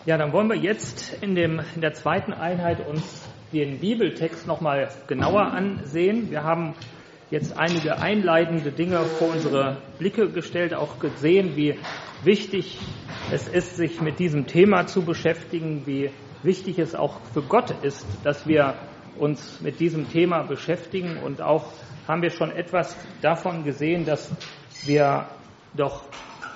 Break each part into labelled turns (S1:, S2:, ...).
S1: Ja, dann wollen wir jetzt in der zweiten Einheit uns den Bibeltext nochmal genauer ansehen. Wir haben jetzt einige einleitende Dinge vor unsere Blicke gestellt, auch gesehen, wie wichtig es ist, sich mit diesem Thema zu beschäftigen, wie wichtig es auch für Gott ist, dass wir uns mit diesem Thema beschäftigen. Und auch haben wir schon etwas davon gesehen, dass wir doch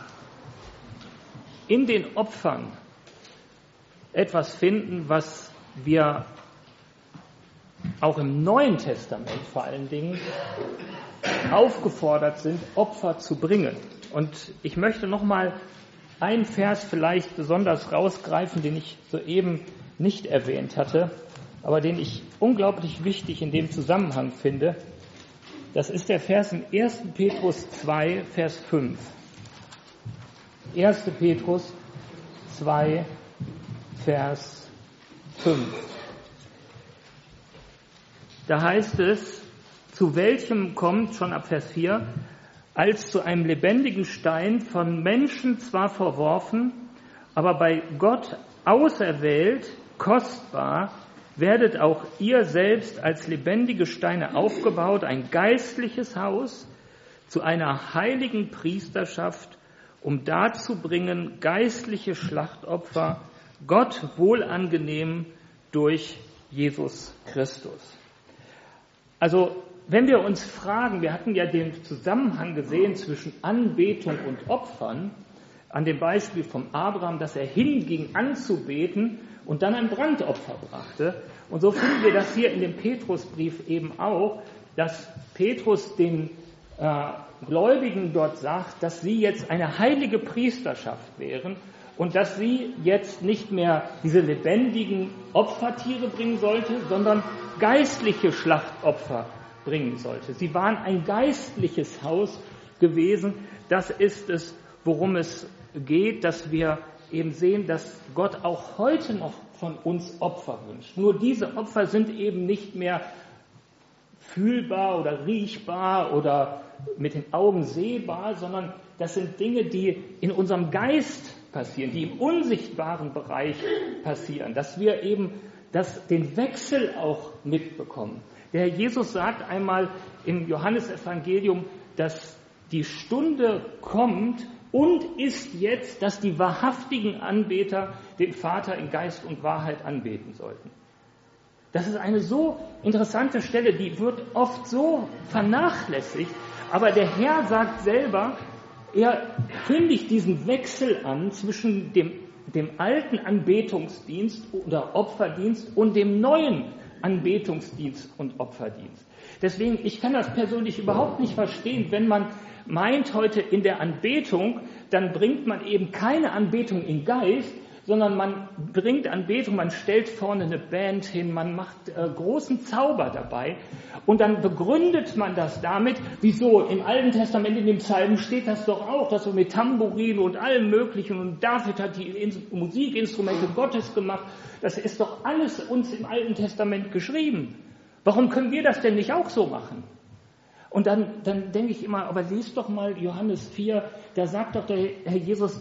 S1: in den Opfern etwas finden, was wir auch im Neuen Testament vor allen Dingen aufgefordert sind, Opfer zu bringen. Und ich möchte nochmal einen Vers vielleicht besonders rausgreifen, den ich soeben nicht erwähnt hatte, aber den ich unglaublich wichtig in dem Zusammenhang finde. Das ist der Vers in 1. Petrus 2, Vers 5. 1. Petrus 2, Vers 5. Da heißt es, zu welchem kommt, schon ab Vers 4, als zu einem lebendigen Stein, von Menschen zwar verworfen, aber bei Gott auserwählt, kostbar, werdet auch ihr selbst als lebendige Steine aufgebaut, ein geistliches Haus, zu einer heiligen Priesterschaft, um darzubringen geistliche Schlachtopfer, Gott wohlangenehm durch Jesus Christus. Also, wenn wir uns fragen, wir hatten ja den Zusammenhang gesehen zwischen Anbetung und Opfern, an dem Beispiel vom Abraham, dass er hinging anzubeten und dann ein Brandopfer brachte. Und so finden wir das hier in dem Petrusbrief eben auch, dass Petrus den Gläubigen dort sagt, dass sie jetzt eine heilige Priesterschaft wären und dass sie jetzt nicht mehr diese lebendigen Opfertiere bringen sollte, sondern geistliche Schlachtopfer bringen sollte. Sie waren ein geistliches Haus gewesen. Das ist es, worum es geht, dass wir eben sehen, dass Gott auch heute noch von uns Opfer wünscht. Nur diese Opfer sind eben nicht mehr fühlbar oder riechbar oder mit den Augen sehbar, sondern das sind Dinge, die in unserem Geist passieren, die im unsichtbaren Bereich passieren, dass wir eben den Wechsel auch mitbekommen. Der Herr Jesus sagt einmal im Johannesevangelium, dass die Stunde kommt und ist jetzt, dass die wahrhaftigen Anbeter den Vater in Geist und Wahrheit anbeten sollten. Das ist eine so interessante Stelle, die wird oft so vernachlässigt, aber der Herr sagt selber, er kündigt diesen Wechsel an zwischen dem alten Anbetungsdienst oder Opferdienst und dem neuen Anbetungsdienst und Opferdienst. Deswegen, ich kann das persönlich überhaupt nicht verstehen, wenn man meint heute in der Anbetung, dann bringt man eben keine Anbetung in Geist, sondern man bringt Anbetung, man stellt vorne eine Band hin, man macht großen Zauber dabei und dann begründet man das damit, wieso im Alten Testament in den Psalmen steht das doch auch, dass so mit Tambourin und allem Möglichen und David hat die Musikinstrumente Gottes gemacht, das ist doch alles uns im Alten Testament geschrieben. Warum können wir das denn nicht auch so machen? Und dann denke ich immer, aber lies doch mal Johannes 4, da sagt doch der Herr Jesus,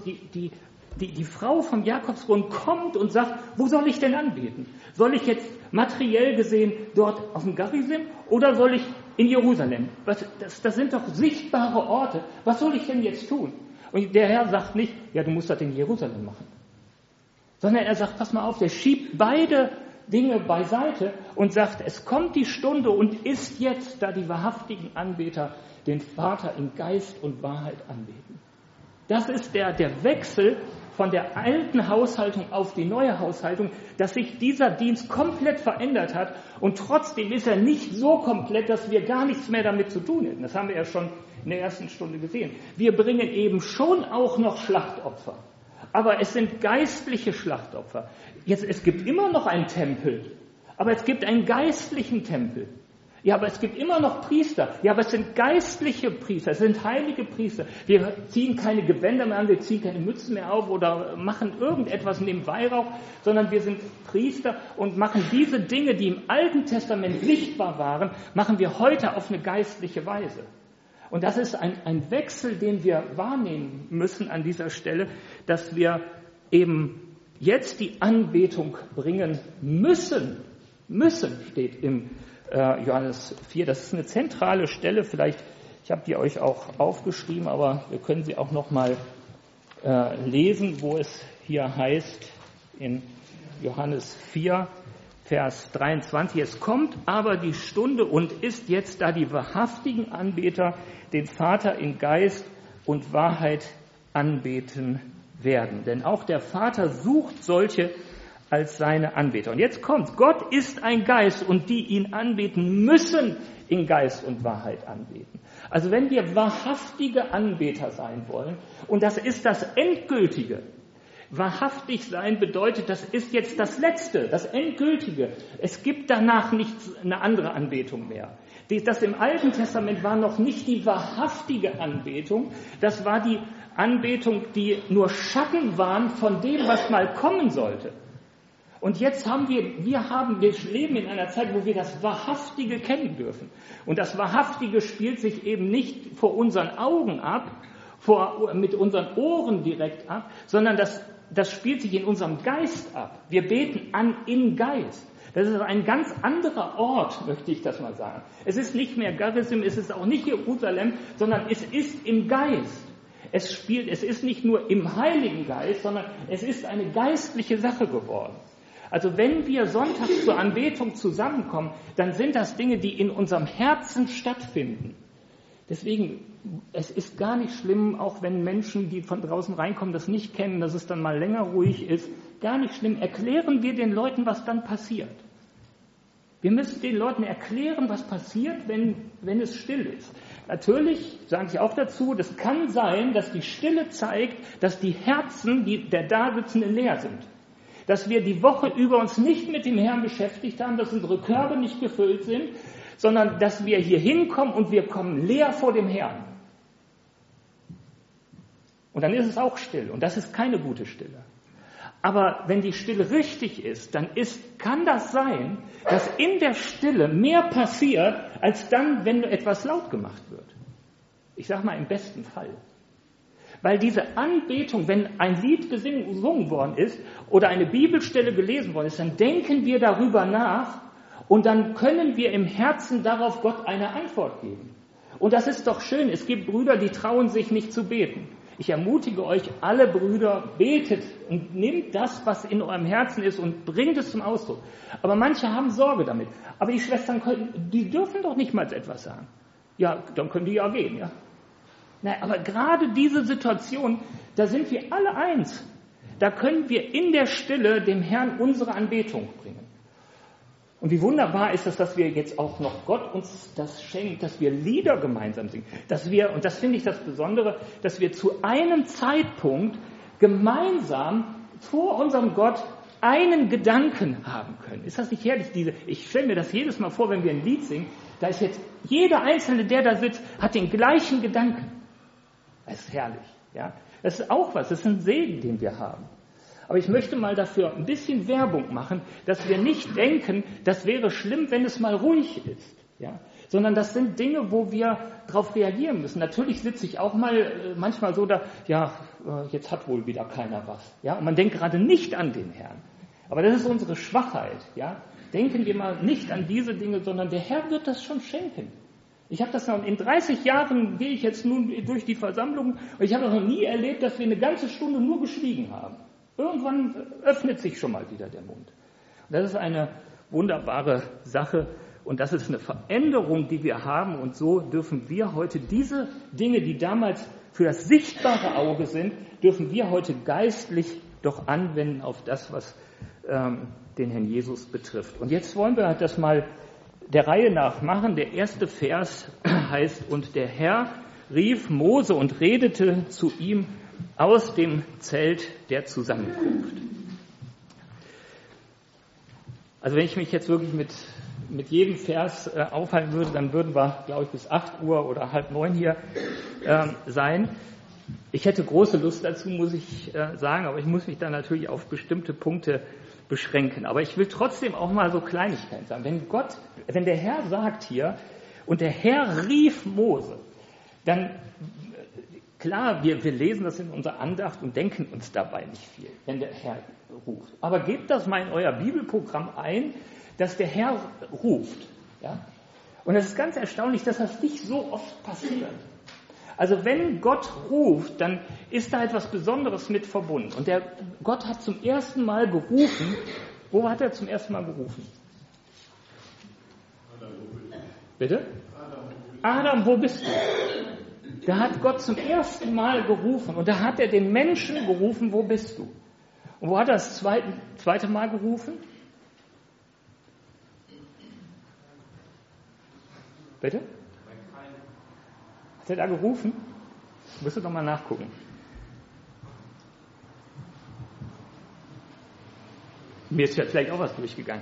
S1: die Frau vom Jakobsbrunnen kommt und sagt, wo soll ich denn anbeten? Soll ich jetzt materiell gesehen dort auf dem Garizim oder soll ich in Jerusalem? Das sind doch sichtbare Orte. Was soll ich denn jetzt tun? Und der Herr sagt nicht, ja, du musst das in Jerusalem machen. Sondern er sagt, pass mal auf, der schiebt beide Dinge beiseite und sagt, es kommt die Stunde und ist jetzt, da die wahrhaftigen Anbeter den Vater in Geist und Wahrheit anbeten. Das ist der Wechsel von der alten Haushaltung auf die neue Haushaltung, dass sich dieser Dienst komplett verändert hat und trotzdem ist er nicht so komplett, dass wir gar nichts mehr damit zu tun hätten. Das haben wir ja schon in der ersten Stunde gesehen. Wir bringen eben schon auch noch Schlachtopfer, aber es sind geistliche Schlachtopfer. Es gibt immer noch einen Tempel, aber es gibt einen geistlichen Tempel. Ja, aber es gibt immer noch Priester. Ja, aber es sind geistliche Priester, es sind heilige Priester. Wir ziehen keine Gewänder mehr an, wir ziehen keine Mützen mehr auf oder machen irgendetwas neben Weihrauch, sondern wir sind Priester und machen diese Dinge, die im Alten Testament sichtbar waren, machen wir heute auf eine geistliche Weise. Und das ist ein Wechsel, den wir wahrnehmen müssen an dieser Stelle, dass wir eben jetzt die Anbetung bringen müssen. Müssen steht im Johannes 4. Das ist eine zentrale Stelle. Vielleicht, ich habe die euch auch aufgeschrieben, aber wir können sie auch noch mal lesen, wo es hier heißt in Johannes 4, Vers 23. Es kommt aber die Stunde und ist jetzt, da die wahrhaftigen Anbeter den Vater in Geist und Wahrheit anbeten werden. Denn auch der Vater sucht solche als seine Anbeter. Und jetzt kommt's. Gott ist ein Geist und die ihn anbeten, müssen in Geist und Wahrheit anbeten. Also wenn wir wahrhaftige Anbeter sein wollen, und das ist das Endgültige, wahrhaftig sein bedeutet, das ist jetzt das Letzte, das Endgültige. Es gibt danach nicht eine andere Anbetung mehr. Das im Alten Testament war noch nicht die wahrhaftige Anbetung, das war die Anbetung, die nur Schatten waren von dem, was mal kommen sollte. Und jetzt wir leben in einer Zeit, wo wir das Wahrhaftige kennen dürfen. Und das Wahrhaftige spielt sich eben nicht vor unseren Augen ab, mit unseren Ohren direkt ab, sondern das spielt sich in unserem Geist ab. Wir beten an im Geist. Das ist ein ganz anderer Ort, möchte ich das mal sagen. Es ist nicht mehr Gerizim, es ist auch nicht Jerusalem, sondern es ist im Geist. Es ist nicht nur im Heiligen Geist, sondern es ist eine geistliche Sache geworden. Also wenn wir sonntags zur Anbetung zusammenkommen, dann sind das Dinge, die in unserem Herzen stattfinden. Deswegen, es ist gar nicht schlimm, auch wenn Menschen, die von draußen reinkommen, das nicht kennen, dass es dann mal länger ruhig ist. Gar nicht schlimm. Erklären wir den Leuten, was dann passiert. Wir müssen den Leuten erklären, was passiert, wenn es still ist. Natürlich, sage ich auch dazu, das kann sein, dass die Stille zeigt, dass die Herzen der Dasitzenden leer sind. Dass wir die Woche über uns nicht mit dem Herrn beschäftigt haben, dass unsere Körbe nicht gefüllt sind, sondern dass wir hier hinkommen und wir kommen leer vor dem Herrn. Und dann ist es auch still und das ist keine gute Stille. Aber wenn die Stille richtig ist, dann kann das sein, dass in der Stille mehr passiert, als dann, wenn etwas laut gemacht wird. Ich sage mal im besten Fall. Weil diese Anbetung, wenn ein Lied gesungen worden ist oder eine Bibelstelle gelesen worden ist, dann denken wir darüber nach und dann können wir im Herzen darauf Gott eine Antwort geben. Und das ist doch schön. Es gibt Brüder, die trauen sich nicht zu beten. Ich ermutige euch, alle Brüder, betet und nehmt das, was in eurem Herzen ist und bringt es zum Ausdruck. Aber manche haben Sorge damit. Aber die Schwestern die dürfen doch nicht mal etwas sagen. Ja, dann können die ja gehen, ja. Nein, aber gerade diese Situation, da sind wir alle eins. Da können wir in der Stille dem Herrn unsere Anbetung bringen. Und wie wunderbar ist es, dass wir jetzt auch noch Gott uns das schenkt, dass wir Lieder gemeinsam singen. Und das finde ich das Besondere, dass wir zu einem Zeitpunkt gemeinsam vor unserem Gott einen Gedanken haben können. Ist das nicht herrlich? Ich stelle mir das jedes Mal vor, wenn wir ein Lied singen, da ist jetzt jeder Einzelne, der da sitzt, hat den gleichen Gedanken. Das ist herrlich. Ja? Das ist auch was, das ist ein Segen, den wir haben. Aber ich möchte mal dafür ein bisschen Werbung machen, dass wir nicht denken, das wäre schlimm, wenn es mal ruhig ist. Ja? Sondern das sind Dinge, wo wir darauf reagieren müssen. Natürlich sitze ich auch manchmal so da, jetzt hat wohl wieder keiner was. Ja? Und man denkt gerade nicht an den Herrn. Aber das ist unsere Schwachheit. Ja? Denken wir mal nicht an diese Dinge, sondern der Herr wird das schon schenken. Ich habe das noch, in 30 Jahren gehe ich jetzt nun durch die Versammlung und ich habe noch nie erlebt, dass wir eine ganze Stunde nur geschwiegen haben. Irgendwann öffnet sich schon mal wieder der Mund. Und das ist eine wunderbare Sache und das ist eine Veränderung, die wir haben und so dürfen wir heute diese Dinge, die damals für das sichtbare Auge sind, dürfen wir heute geistlich doch anwenden auf das, was den Herrn Jesus betrifft. Und jetzt wollen wir das mal der Reihe nach machen. Der erste Vers heißt, und der Herr rief Mose und redete zu ihm aus dem Zelt der Zusammenkunft. Also wenn ich mich jetzt wirklich mit jedem Vers aufhalten würde, dann würden wir, glaube ich, bis 8 Uhr oder 8:30 hier sein. Ich hätte große Lust dazu, muss ich sagen, aber ich muss mich dann natürlich auf bestimmte Punkte beschränken. Aber ich will trotzdem auch mal so Kleinigkeiten sagen. Wenn der Herr sagt hier, und der Herr rief Mose, dann Klar, wir lesen das in unserer Andacht und denken uns dabei nicht viel, wenn der Herr ruft. Aber gebt das mal in euer Bibelprogramm ein, dass der Herr ruft. Ja? Und es ist ganz erstaunlich, dass das nicht so oft passiert. Also wenn Gott ruft, dann ist da etwas Besonderes mit verbunden. Und Gott hat zum ersten Mal gerufen. Wo hat er zum ersten Mal gerufen? Bitte? Adam, wo bist du? Da hat Gott zum ersten Mal gerufen. Und da hat er den Menschen gerufen, wo bist du? Und wo hat er das zweite Mal gerufen? Bitte? Hat er da gerufen? Musst du doch mal nachgucken. Mir ist ja vielleicht auch was durchgegangen.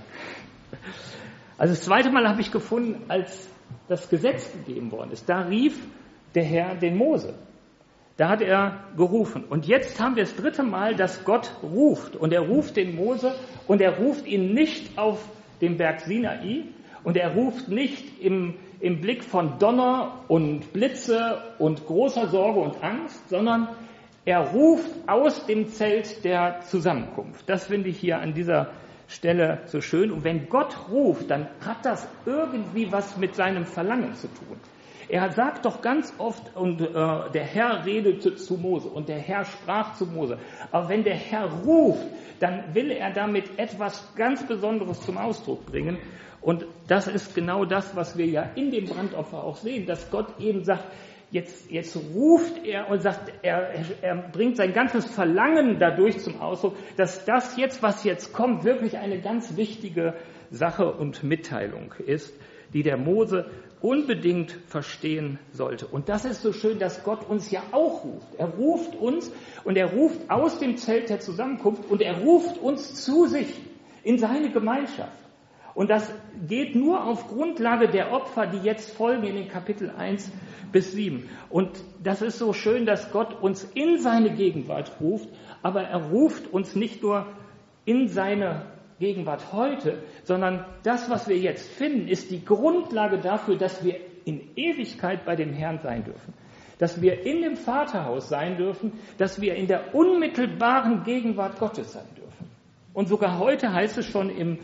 S1: Also das zweite Mal habe ich gefunden, als das Gesetz gegeben worden ist. Da rief der Herr den Mose. Da hat er gerufen. Und jetzt haben wir das dritte Mal, dass Gott ruft. Und er ruft den Mose und er ruft ihn nicht auf dem Berg Sinai und er ruft nicht im Blick von Donner und Blitze und großer Sorge und Angst, sondern er ruft aus dem Zelt der Zusammenkunft. Das finde ich hier an dieser Stelle so schön. Und wenn Gott ruft, dann hat das irgendwie was mit seinem Verlangen zu tun. Er sagt doch ganz oft, und der Herr redete zu Mose und der Herr sprach zu Mose. Aber wenn der Herr ruft, dann will er damit etwas ganz Besonderes zum Ausdruck bringen. Und das ist genau das, was wir ja in dem Brandopfer auch sehen, dass Gott eben sagt, jetzt ruft er und sagt, er bringt sein ganzes Verlangen dadurch zum Ausdruck, dass das jetzt, was jetzt kommt, wirklich eine ganz wichtige Sache und Mitteilung ist, die der Mose unbedingt verstehen sollte. Und das ist so schön, dass Gott uns ja auch ruft. Er ruft uns und er ruft aus dem Zelt der Zusammenkunft und er ruft uns zu sich in seine Gemeinschaft. Und das geht nur auf Grundlage der Opfer, die jetzt folgen in den Kapitel 1 bis 7. Und das ist so schön, dass Gott uns in seine Gegenwart ruft, aber er ruft uns nicht nur in seine Gegenwart heute, sondern das, was wir jetzt finden, ist die Grundlage dafür, dass wir in Ewigkeit bei dem Herrn sein dürfen. Dass wir in dem Vaterhaus sein dürfen, dass wir in der unmittelbaren Gegenwart Gottes sein dürfen. Und sogar heute heißt es schon im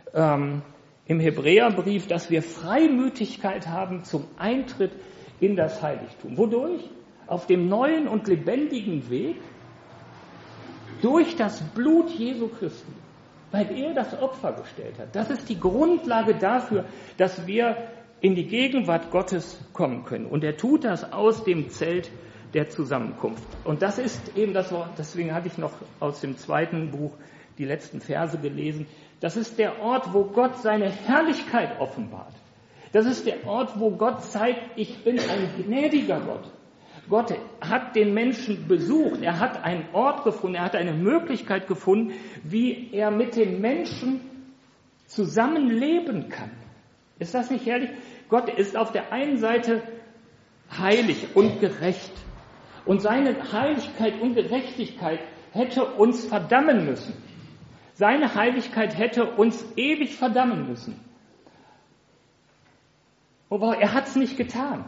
S1: Hebräerbrief, dass wir Freimütigkeit haben zum Eintritt in das Heiligtum. Wodurch? Auf dem neuen und lebendigen Weg durch das Blut Jesu Christi, weil er das Opfer gestellt hat. Das ist die Grundlage dafür, dass wir in die Gegenwart Gottes kommen können. Und er tut das aus dem Zelt der Zusammenkunft. Und das ist eben das Wort, deswegen hatte ich noch aus dem zweiten Buch die letzten Verse gelesen. Das ist der Ort, wo Gott seine Herrlichkeit offenbart. Das ist der Ort, wo Gott zeigt, ich bin ein gnädiger Gott. Gott hat den Menschen besucht, er hat einen Ort gefunden, er hat eine Möglichkeit gefunden, wie er mit den Menschen zusammenleben kann. Ist das nicht herrlich? Gott ist auf der einen Seite heilig und gerecht. Und seine Heiligkeit und Gerechtigkeit hätte uns verdammen müssen. Seine Heiligkeit hätte uns ewig verdammen müssen. Aber er hat es nicht getan.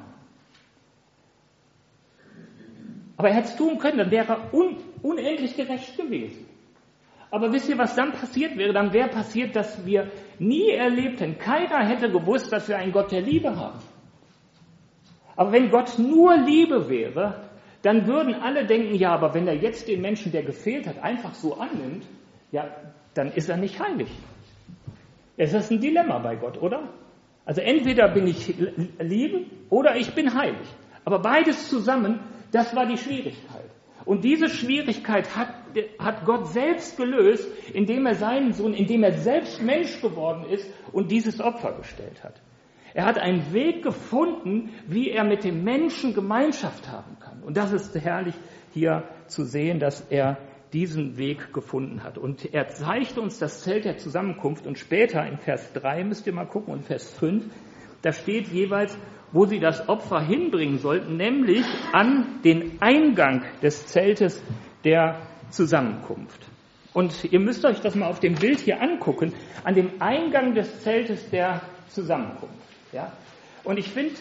S1: Aber er hätte es tun können, dann wäre er unendlich gerecht gewesen. Aber wisst ihr, was dann passiert wäre? Dann wäre passiert, dass wir nie erlebt hätten. Keiner hätte gewusst, dass wir einen Gott der Liebe haben. Aber wenn Gott nur Liebe wäre, dann würden alle denken, ja, aber wenn er jetzt den Menschen, der gefehlt hat, einfach so annimmt, ja, dann ist er nicht heilig. Es ist ein Dilemma bei Gott, oder? Also entweder bin ich lieben oder ich bin heilig. Aber beides zusammen, das war die Schwierigkeit. Und diese Schwierigkeit hat Gott selbst gelöst, indem er seinen Sohn, indem er selbst Mensch geworden ist und dieses Opfer gestellt hat. Er hat einen Weg gefunden, wie er mit dem Menschen Gemeinschaft haben kann. Und das ist herrlich hier zu sehen, dass er diesen Weg gefunden hat. Und er zeigt uns das Zelt der Zusammenkunft und später in Vers 3, müsst ihr mal gucken, und Vers 5, da steht jeweils, wo sie das Opfer hinbringen sollten, nämlich an den Eingang des Zeltes der Zusammenkunft. Und ihr müsst euch das mal auf dem Bild hier angucken, an dem Eingang des Zeltes der Zusammenkunft. Ja? Und ich finde,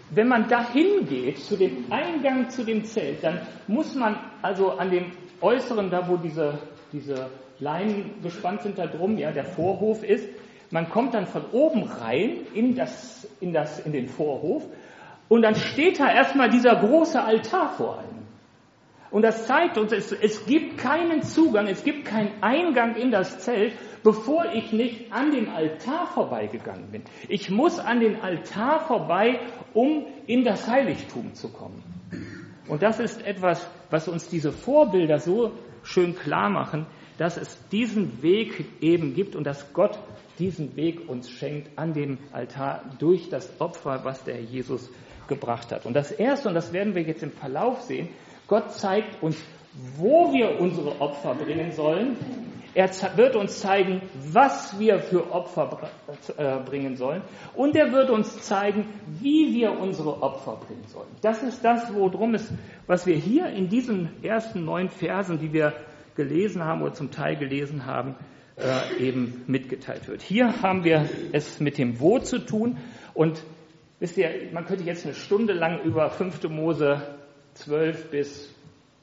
S1: wenn man dahin geht, zu dem Eingang zu dem Zelt, dann muss man also an dem Äußeren, da wo diese Leinen gespannt sind da drum, ja, der Vorhof ist, man kommt dann von oben rein in den Vorhof und dann steht da erstmal dieser große Altar vor einem. Und das zeigt uns, es gibt keinen Zugang, es gibt keinen Eingang in das Zelt, bevor ich nicht an dem Altar vorbeigegangen bin. Ich muss an den Altar vorbei, um in das Heiligtum zu kommen. Und das ist etwas, was uns diese Vorbilder so schön klar machen, dass es diesen Weg eben gibt und dass Gott diesen Weg uns schenkt an dem Altar durch das Opfer, was der Jesus gebracht hat. Und das Erste, und das werden wir jetzt im Verlauf sehen, Gott zeigt uns, wo wir unsere Opfer bringen sollen. Er wird uns zeigen, was wir für Opfer bringen sollen. Und er wird uns zeigen, wie wir unsere Opfer bringen sollen. Das ist das, worum es, was wir hier in diesen ersten 9 Versen, die wir gelesen haben oder zum Teil gelesen haben, eben mitgeteilt wird. Hier haben wir es mit dem Wo zu tun. Und wisst ihr, man könnte jetzt eine Stunde lang über 5. Mose 12 bis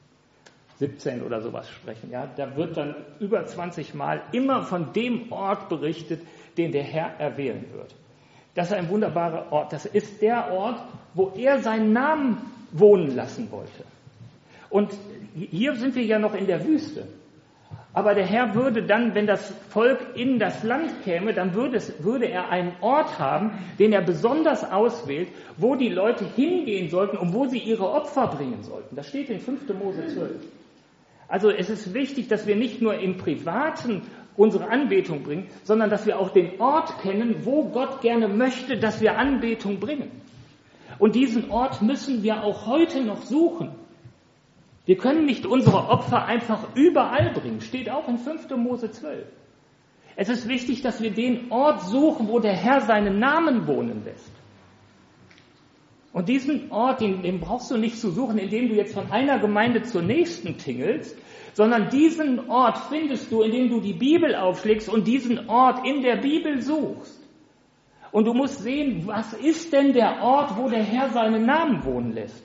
S1: 17 oder sowas sprechen. Ja, da wird dann über 20 Mal immer von dem Ort berichtet, den der Herr erwählen wird. Das ist ein wunderbarer Ort. Das ist der Ort, wo er seinen Namen wohnen lassen wollte. Und hier sind wir ja noch in der Wüste. Aber der Herr würde dann, wenn das Volk in das Land käme, dann würde er einen Ort haben, den er besonders auswählt, wo die Leute hingehen sollten und wo sie ihre Opfer bringen sollten. Das steht in 5. Mose 12. Also es ist wichtig, dass wir nicht nur im Privaten unsere Anbetung bringen, sondern dass wir auch den Ort kennen, wo Gott gerne möchte, dass wir Anbetung bringen. Und diesen Ort müssen wir auch heute noch suchen. Wir können nicht unsere Opfer einfach überall bringen. Steht auch in 5. Mose 12. Es ist wichtig, dass wir den Ort suchen, wo der Herr seinen Namen wohnen lässt. Und diesen Ort, den brauchst du nicht zu suchen, indem du jetzt von einer Gemeinde zur nächsten tingelst, sondern diesen Ort findest du, indem du die Bibel aufschlägst und diesen Ort in der Bibel suchst. Und du musst sehen, was ist denn der Ort, wo der Herr seinen Namen wohnen lässt?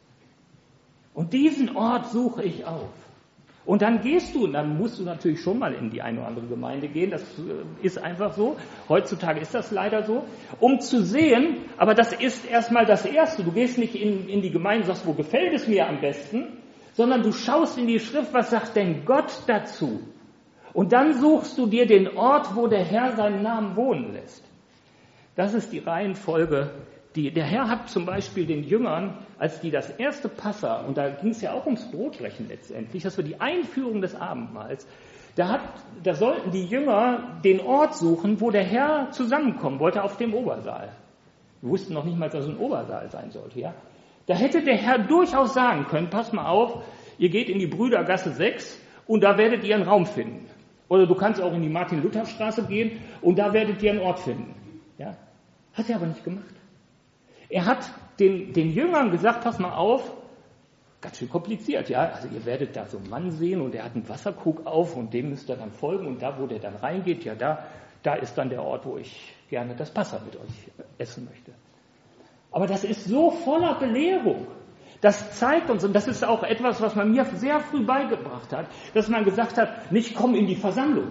S1: Und diesen Ort suche ich auf. Und dann gehst du, und dann musst du natürlich schon mal in die eine oder andere Gemeinde gehen, das ist einfach so, heutzutage ist das leider so, um zu sehen, aber das ist erstmal das Erste, du gehst nicht in die Gemeinde und sagst, wo gefällt es mir am besten, sondern du schaust in die Schrift, was sagt denn Gott dazu? Und dann suchst du dir den Ort, wo der Herr seinen Namen wohnen lässt. Das ist die Reihenfolge. Der Herr hat zum Beispiel den Jüngern, als die das erste Passa, und da ging es ja auch ums Brotbrechen letztendlich, das war die Einführung des Abendmahls, da sollten die Jünger den Ort suchen, wo der Herr zusammenkommen wollte, auf dem Obersaal. Wir wussten noch nicht mal, dass es ein Obersaal sein sollte. Ja? Da hätte der Herr durchaus sagen können, pass mal auf, ihr geht in die Brüdergasse 6 und da werdet ihr einen Raum finden. Oder du kannst auch in die Martin-Luther-Straße gehen und da werdet ihr einen Ort finden. Ja? Hat er aber nicht gemacht. Er hat den Jüngern gesagt, pass mal auf, ganz schön kompliziert, ja. Also ihr werdet da so einen Mann sehen und der hat einen Wasserkrug auf und dem müsst ihr dann folgen und da, wo der dann reingeht, ja, da ist dann der Ort, wo ich gerne das Passa mit euch essen möchte. Aber das ist so voller Belehrung. Das zeigt uns, und das ist auch etwas, was man mir sehr früh beigebracht hat, dass man gesagt hat, nicht komm in die Versammlung.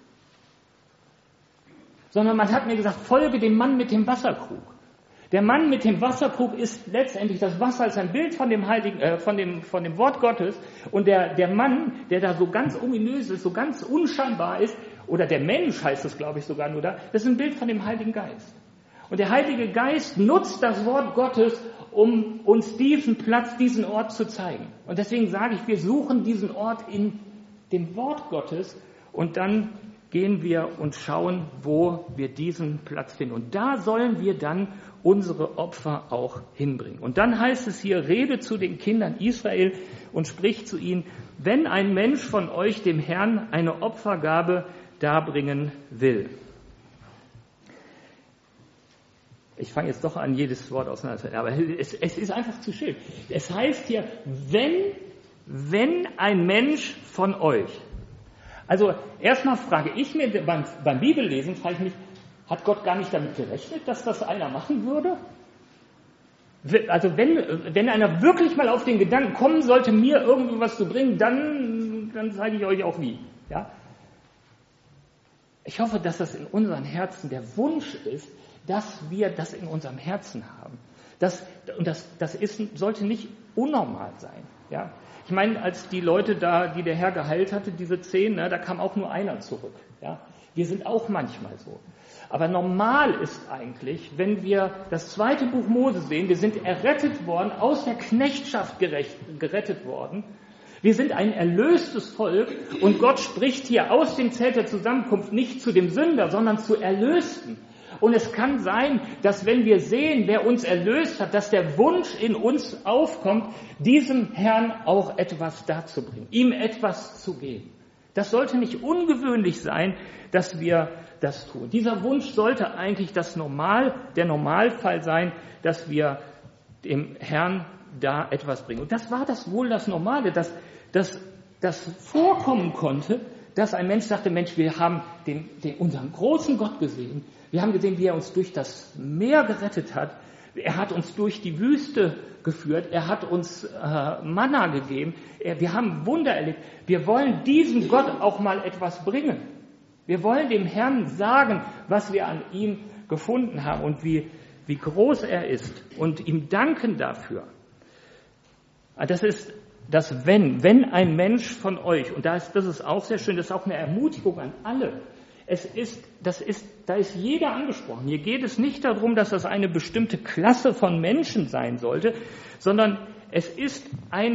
S1: Sondern man hat mir gesagt, folge dem Mann mit dem Wasserkrug. Der Mann mit dem Wasserkrug ist letztendlich, das Wasser ist ein Bild von dem von dem Wort Gottes. Und der Mann, der da so ganz ominös ist, so ganz unscheinbar ist, oder der Mensch heißt es, glaube ich, sogar nur da, das ist ein Bild von dem Heiligen Geist. Und der Heilige Geist nutzt das Wort Gottes, um uns diesen Platz, diesen Ort zu zeigen. Und deswegen sage ich, wir suchen diesen Ort in dem Wort Gottes und dann gehen wir und schauen, wo wir diesen Platz finden. Und da sollen wir dann unsere Opfer auch hinbringen. Und dann heißt es hier, rede zu den Kindern Israel und sprich zu ihnen, wenn ein Mensch von euch dem Herrn eine Opfergabe darbringen will. Ich fange jetzt doch an, jedes Wort auseinanderzunehmen, aber es ist einfach zu schön. Es heißt hier, wenn ein Mensch von euch. Also erstmal frage ich mir, beim Bibellesen frage ich mich, hat Gott gar nicht damit gerechnet, dass das einer machen würde? Also wenn einer wirklich mal auf den Gedanken kommen sollte, mir irgendwie was zu bringen, dann zeige ich euch auch wie. Ja? Ich hoffe, dass das in unseren Herzen der Wunsch ist, dass wir das in unserem Herzen haben. Das sollte nicht unnormal sein. Ja? Ich meine, als die Leute da, die der Herr geheilt hatte, diese 10, da kam auch nur einer zurück. Ja? Wir sind auch manchmal so. Aber normal ist eigentlich, wenn wir das 2. Buch Mose sehen, wir sind errettet worden, aus der Knechtschaft gerettet worden. Wir sind ein erlöstes Volk und Gott spricht hier aus dem Zelt der Zusammenkunft nicht zu dem Sünder, sondern zu Erlösten. Und es kann sein, dass wenn wir sehen, wer uns erlöst hat, dass der Wunsch in uns aufkommt, diesem Herrn auch etwas darzubringen, ihm etwas zu geben. Das sollte nicht ungewöhnlich sein, dass wir das tun. Dieser Wunsch sollte eigentlich der Normalfall sein, dass wir dem Herrn da etwas bringen. Und das war wohl das Normale, dass das vorkommen konnte, dass ein Mensch sagte, Mensch, wir haben unseren großen Gott gesehen. Wir haben gesehen, wie er uns durch das Meer gerettet hat. Er hat uns durch die Wüste geführt. Er hat uns Manna gegeben. Wir haben Wunder erlebt. Wir wollen diesem Gott auch mal etwas bringen. Wir wollen dem Herrn sagen, was wir an ihm gefunden haben und wie groß er ist und ihm danken dafür. Das ist das wenn ein Mensch von euch, und das ist auch sehr schön, das ist auch eine Ermutigung an alle. Da ist jeder angesprochen. Hier geht es nicht darum, dass das eine bestimmte Klasse von Menschen sein sollte, sondern es ist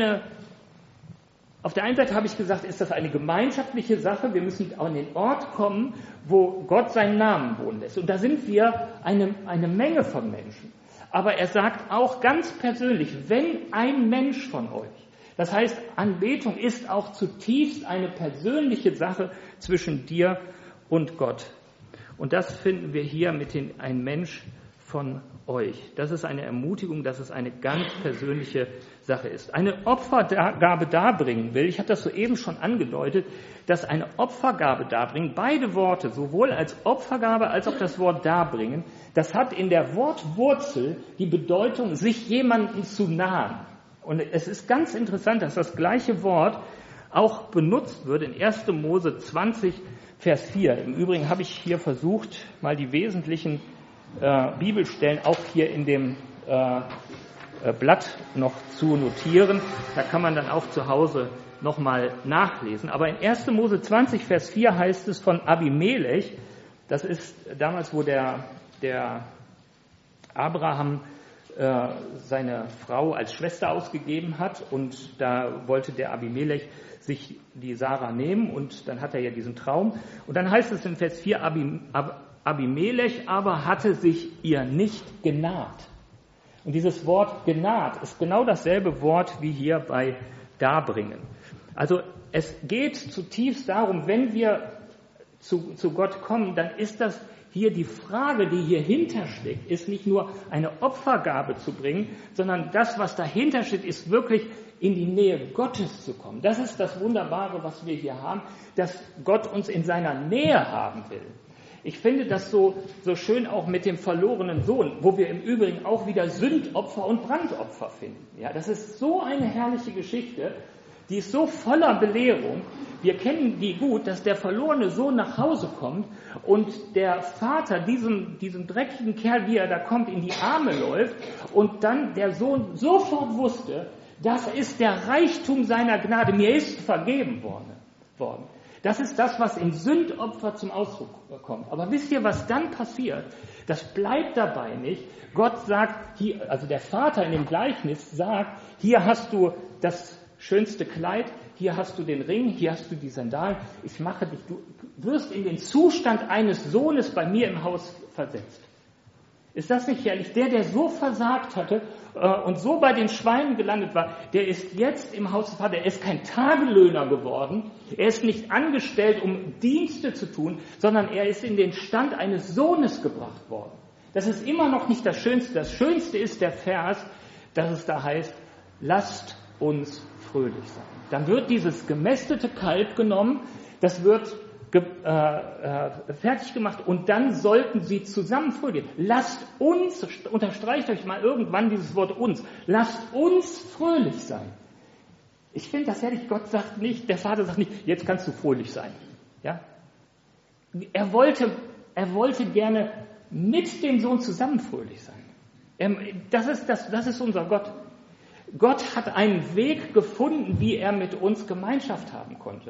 S1: auf der einen Seite habe ich gesagt, ist das eine gemeinschaftliche Sache. Wir müssen an den Ort kommen, wo Gott seinen Namen wohnen lässt. Und da sind wir eine Menge von Menschen. Aber er sagt auch ganz persönlich, wenn ein Mensch von euch, das heißt, Anbetung ist auch zutiefst eine persönliche Sache zwischen dir und Gott. Und das finden wir hier mit ein Mensch von euch. Das ist eine Ermutigung, dass es eine ganz persönliche Sache ist. Eine Opfergabe darbringen will, ich habe das soeben schon angedeutet, dass eine Opfergabe darbringen, beide Worte, sowohl als Opfergabe als auch das Wort darbringen, das hat in der Wortwurzel die Bedeutung, sich jemandem zu nahen. Und es ist ganz interessant, dass das gleiche Wort auch benutzt wird in 1. Mose 20, Vers 4. Im Übrigen habe ich hier versucht, mal die wesentlichen Bibelstellen auch hier in dem Blatt noch zu notieren. Da kann man dann auch zu Hause nochmal nachlesen. Aber in 1. Mose 20, Vers 4 heißt es von Abimelech, das ist damals, wo der Abraham seine Frau als Schwester ausgegeben hat und da wollte der Abimelech sich die Sarah nehmen und dann hat er ja diesen Traum. Und dann heißt es in Vers 4, Abimelech aber hatte sich ihr nicht genaht. Und dieses Wort genaht ist genau dasselbe Wort wie hier bei darbringen. Also es geht zutiefst darum, wenn wir zu Gott kommen, dann ist das hier die Frage, die hier hintersteckt, ist nicht nur eine Opfergabe zu bringen, sondern das, was dahinter steht, ist wirklich in die Nähe Gottes zu kommen. Das ist das Wunderbare, was wir hier haben, dass Gott uns in seiner Nähe haben will. Ich finde das so schön auch mit dem verlorenen Sohn, wo wir im Übrigen auch wieder Sündopfer und Brandopfer finden. Ja, das ist so eine herrliche Geschichte, die ist so voller Belehrung. Wir kennen die gut, dass der verlorene Sohn nach Hause kommt und der Vater diesem dreckigen Kerl, wie er da kommt, in die Arme läuft und dann der Sohn sofort wusste, das ist der Reichtum seiner Gnade, mir ist vergeben worden. Das ist das, was im Sündopfer zum Ausdruck kommt. Aber wisst ihr, was dann passiert? Das bleibt dabei nicht. Gott sagt, hier, also der Vater in dem Gleichnis sagt, hier hast du das schönste Kleid, hier hast du den Ring, hier hast du die Sandalen, ich mache dich, du wirst in den Zustand eines Sohnes bei mir im Haus versetzt. Ist das nicht herrlich? Der so versagt hatte und so bei den Schweinen gelandet war, der ist jetzt im Haus des Vaters, er ist kein Tagelöhner geworden, er ist nicht angestellt, um Dienste zu tun, sondern er ist in den Stand eines Sohnes gebracht worden. Das ist immer noch nicht das Schönste. Das Schönste ist der Vers, dass es da heißt, lasst uns fröhlich sein. Dann wird dieses gemästete Kalb genommen, das wird fertig gemacht und dann sollten sie zusammen fröhlich. Lasst uns, unterstreicht euch mal irgendwann dieses Wort uns, lasst uns fröhlich sein. Ich finde das herrlich, Gott sagt nicht, der Vater sagt nicht, jetzt kannst du fröhlich sein. Ja? Er wollte gerne mit dem Sohn zusammen fröhlich sein. Das ist unser Gott. Gott hat einen Weg gefunden, wie er mit uns Gemeinschaft haben konnte.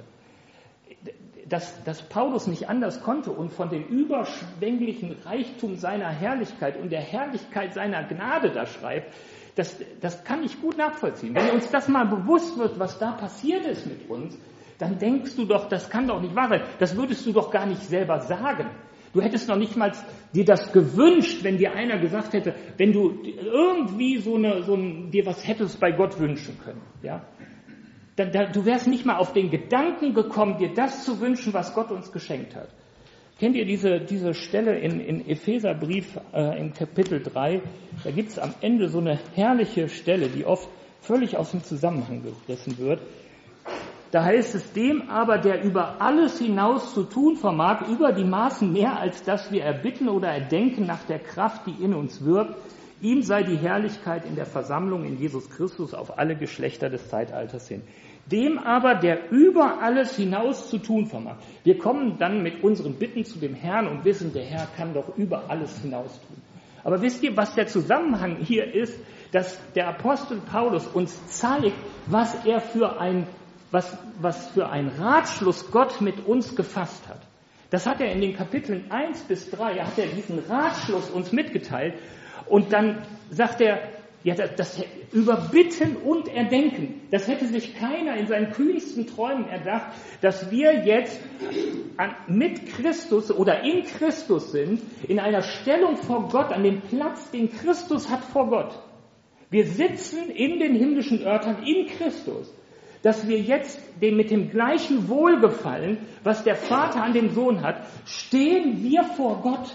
S1: Dass Paulus nicht anders konnte und von dem überschwänglichen Reichtum seiner Herrlichkeit und der Herrlichkeit seiner Gnade da schreibt, das kann ich gut nachvollziehen. Wenn uns das mal bewusst wird, was da passiert ist mit uns, dann denkst du doch, das kann doch nicht wahr sein. Das würdest du doch gar nicht selber sagen. Du hättest noch nicht mal dir das gewünscht, wenn dir einer gesagt hätte, wenn du irgendwie dir was hättest bei Gott wünschen können. Ja? Du wärst nicht mal auf den Gedanken gekommen, dir das zu wünschen, was Gott uns geschenkt hat. Kennt ihr diese Stelle in Epheserbrief im Kapitel 3? Da gibt es am Ende so eine herrliche Stelle, die oft völlig aus dem Zusammenhang gerissen wird. Da heißt es, dem aber, der über alles hinaus zu tun vermag, über die Maßen mehr, als dass wir erbitten oder erdenken nach der Kraft, die in uns wirkt, ihm sei die Herrlichkeit in der Versammlung in Jesus Christus auf alle Geschlechter des Zeitalters hin. Dem aber, der über alles hinaus zu tun vermag. Wir kommen dann mit unseren Bitten zu dem Herrn und wissen, der Herr kann doch über alles hinaus tun. Aber wisst ihr, was der Zusammenhang hier ist, dass der Apostel Paulus uns zeigt, was für ein Ratschluss Gott mit uns gefasst hat. Das hat er in den Kapiteln 1 bis 3, hat er diesen Ratschluss uns mitgeteilt. Und dann sagt er, ja, das über Bitten und Erdenken, das hätte sich keiner in seinen kühnsten Träumen erdacht, dass wir jetzt mit Christus oder in Christus sind, in einer Stellung vor Gott, an dem Platz, den Christus hat vor Gott. Wir sitzen in den himmlischen Örtern in Christus. Dass wir jetzt mit dem gleichen Wohlgefallen, was der Vater an den Sohn hat, stehen wir vor Gott.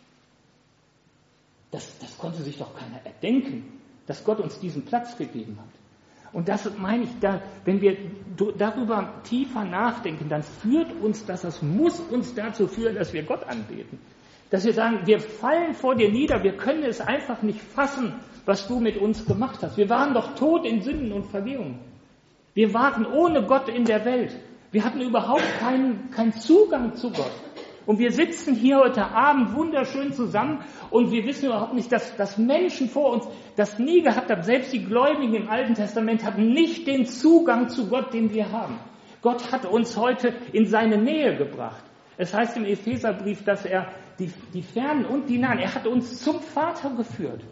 S1: Das konnte sich doch keiner erdenken, dass Gott uns diesen Platz gegeben hat. Und das meine ich, wenn wir darüber tiefer nachdenken, dann das muss uns dazu führen, dass wir Gott anbeten. Dass wir sagen, wir fallen vor dir nieder, wir können es einfach nicht fassen, was du mit uns gemacht hast. Wir waren doch tot in Sünden und Vergehungen. Wir waren ohne Gott in der Welt. Wir hatten überhaupt keinen Zugang zu Gott. Und wir sitzen hier heute Abend wunderschön zusammen und wir wissen überhaupt nicht, dass Menschen vor uns das nie gehabt haben. Selbst die Gläubigen im Alten Testament hatten nicht den Zugang zu Gott, den wir haben. Gott hat uns heute in seine Nähe gebracht. Es heißt im Epheserbrief, dass er die Fernen und die Nahen, er hat uns zum Vater geführt.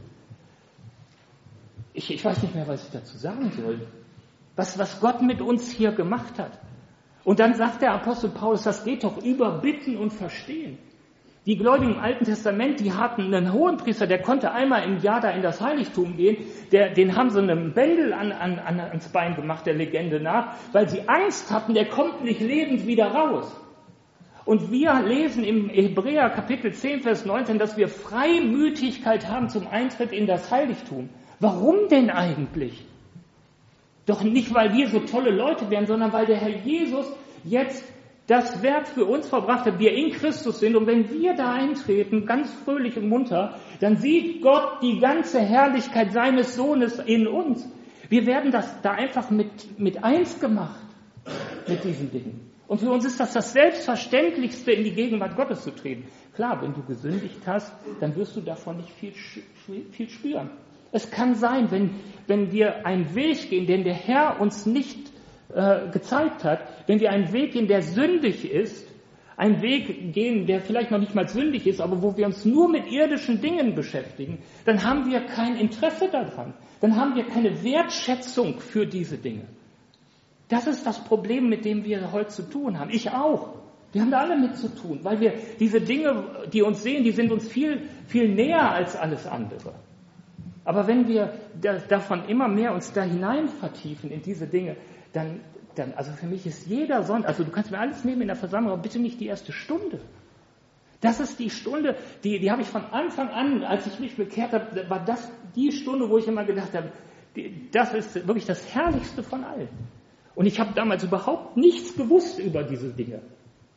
S1: Ich weiß nicht mehr, was ich dazu sagen soll. Was Gott mit uns hier gemacht hat. Und dann sagt der Apostel Paulus, das geht doch über Bitten und Verstehen. Die Gläubigen im Alten Testament, die hatten einen Hohenpriester, der konnte einmal im Jahr da in das Heiligtum gehen, den haben sie einen Bändel ans Bein gemacht, der Legende nach, weil sie Angst hatten, der kommt nicht lebend wieder raus. Und wir lesen im Hebräer Kapitel 10, Vers 19, dass wir Freimütigkeit haben zum Eintritt in das Heiligtum. Warum denn eigentlich? Doch nicht, weil wir so tolle Leute wären, sondern weil der Herr Jesus jetzt das Werk für uns verbracht hat, wir in Christus sind. Und wenn wir da eintreten, ganz fröhlich und munter, dann sieht Gott die ganze Herrlichkeit seines Sohnes in uns. Wir werden da einfach mit eins gemacht, mit diesen Dingen. Und für uns ist das Selbstverständlichste, in die Gegenwart Gottes zu treten. Klar, wenn du gesündigt hast, dann wirst du davon nicht viel spüren. Es kann sein, wenn wir einen Weg gehen, den der Herr uns nicht gezeigt hat, wenn wir einen Weg gehen, der sündig ist, einen Weg gehen, der vielleicht noch nicht mal sündig ist, aber wo wir uns nur mit irdischen Dingen beschäftigen, dann haben wir kein Interesse daran. Dann haben wir keine Wertschätzung für diese Dinge. Das ist das Problem, mit dem wir heute zu tun haben. Ich auch. Wir haben da alle mit zu tun, weil wir diese Dinge, die uns sehen, die sind uns viel, viel näher als alles andere. Aber wenn wir davon immer mehr uns da hinein vertiefen in diese Dinge, dann, also für mich ist jeder Sonntag, also du kannst mir alles nehmen in der Versammlung, aber bitte nicht die erste Stunde. Das ist die Stunde, die habe ich von Anfang an, als ich mich bekehrt habe, war das die Stunde, wo ich immer gedacht habe, das ist wirklich das Herrlichste von allen. Und ich habe damals überhaupt nichts gewusst über diese Dinge.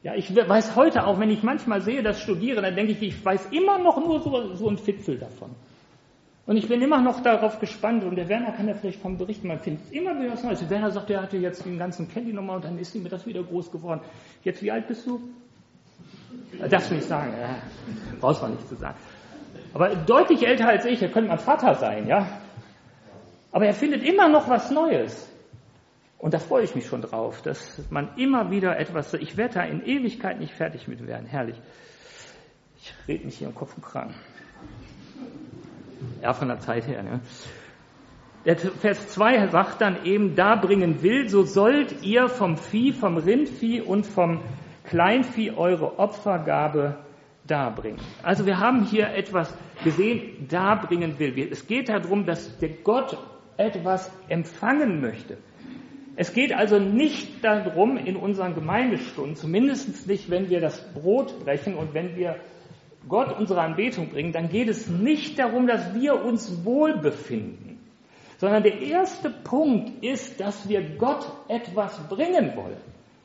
S1: Ja, ich weiß heute auch, wenn ich manchmal sehe, das Studieren, dann denke ich weiß immer noch nur so ein Fitzel davon. Und ich bin immer noch darauf gespannt, und der Werner kann ja vielleicht vom berichten, man findet immer wieder was Neues. Der Werner sagt, er hatte jetzt den ganzen Candy nochmal und dann ist ihm das wieder groß geworden. Jetzt, wie alt bist du? Darfst du nicht sagen, ja, brauchst du nicht zu sagen. Aber deutlich älter als ich, er könnte mein Vater sein, ja. Aber er findet immer noch was Neues. Und da freue ich mich schon drauf, dass man immer wieder etwas, ich werde da in Ewigkeit nicht fertig mit werden, herrlich. Ich rede mich hier im Kopf und Kragen. Ja, von der Zeit her. Ne? Der Vers 2 sagt dann eben, da bringen will, so sollt ihr vom Vieh, vom Rindvieh und vom Kleinvieh eure Opfergabe darbringen. Also wir haben hier etwas gesehen, darbringen will. Es geht darum, dass der Gott etwas empfangen möchte. Es geht also nicht darum, in unseren Gemeindestunden, zumindest nicht, wenn wir das Brot brechen und wenn wir Gott unsere Anbetung bringen, dann geht es nicht darum, dass wir uns wohlbefinden, sondern der erste Punkt ist, dass wir Gott etwas bringen wollen.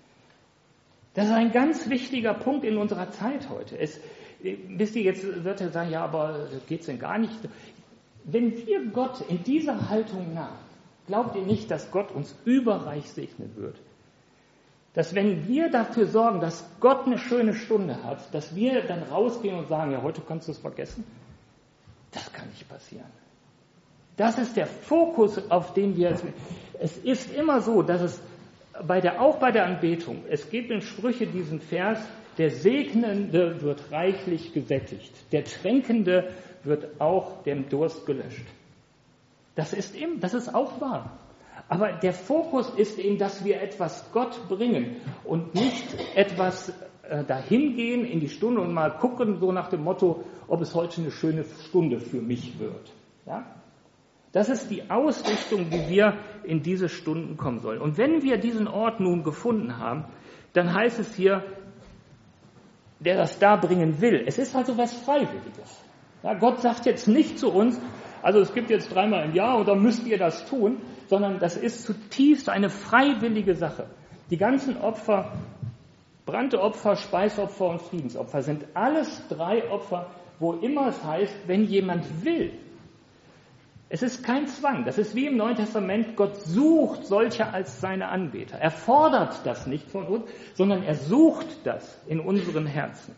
S1: Das ist ein ganz wichtiger Punkt in unserer Zeit heute. Wisst ihr, jetzt wird er sagen, ja, aber geht's denn gar nicht? Wenn wir Gott in dieser Haltung nahen, glaubt ihr nicht, dass Gott uns überreich segnen wird? Dass wenn wir dafür sorgen, dass Gott eine schöne Stunde hat, dass wir dann rausgehen und sagen, ja, heute kannst du es vergessen? Das kann nicht passieren. Das ist der Fokus, auf den wir... Es ist immer so, dass es auch bei der Anbetung, es gibt in Sprüche diesen Vers, der Segnende wird reichlich gesättigt, der Tränkende wird auch dem Durst gelöscht. Das ist auch wahr. Aber der Fokus ist eben, dass wir etwas Gott bringen und nicht etwas dahin gehen in die Stunde und mal gucken, so nach dem Motto, ob es heute eine schöne Stunde für mich wird. Ja? Das ist die Ausrichtung, wie wir in diese Stunden kommen sollen. Und wenn wir diesen Ort nun gefunden haben, dann heißt es hier, der das darbringen will. Es ist also was Freiwilliges. Ja, Gott sagt jetzt nicht zu uns, also es gibt jetzt 3-mal im Jahr und dann müsst ihr das tun, sondern das ist zutiefst eine freiwillige Sache. Die ganzen Opfer, Brandopfer, Speisopfer und Friedensopfer sind alles 3 Opfer, wo immer es heißt, wenn jemand will. Es ist kein Zwang, das ist wie im Neuen Testament, Gott sucht solche als seine Anbeter. Er fordert das nicht von uns, sondern er sucht das in unseren Herzen.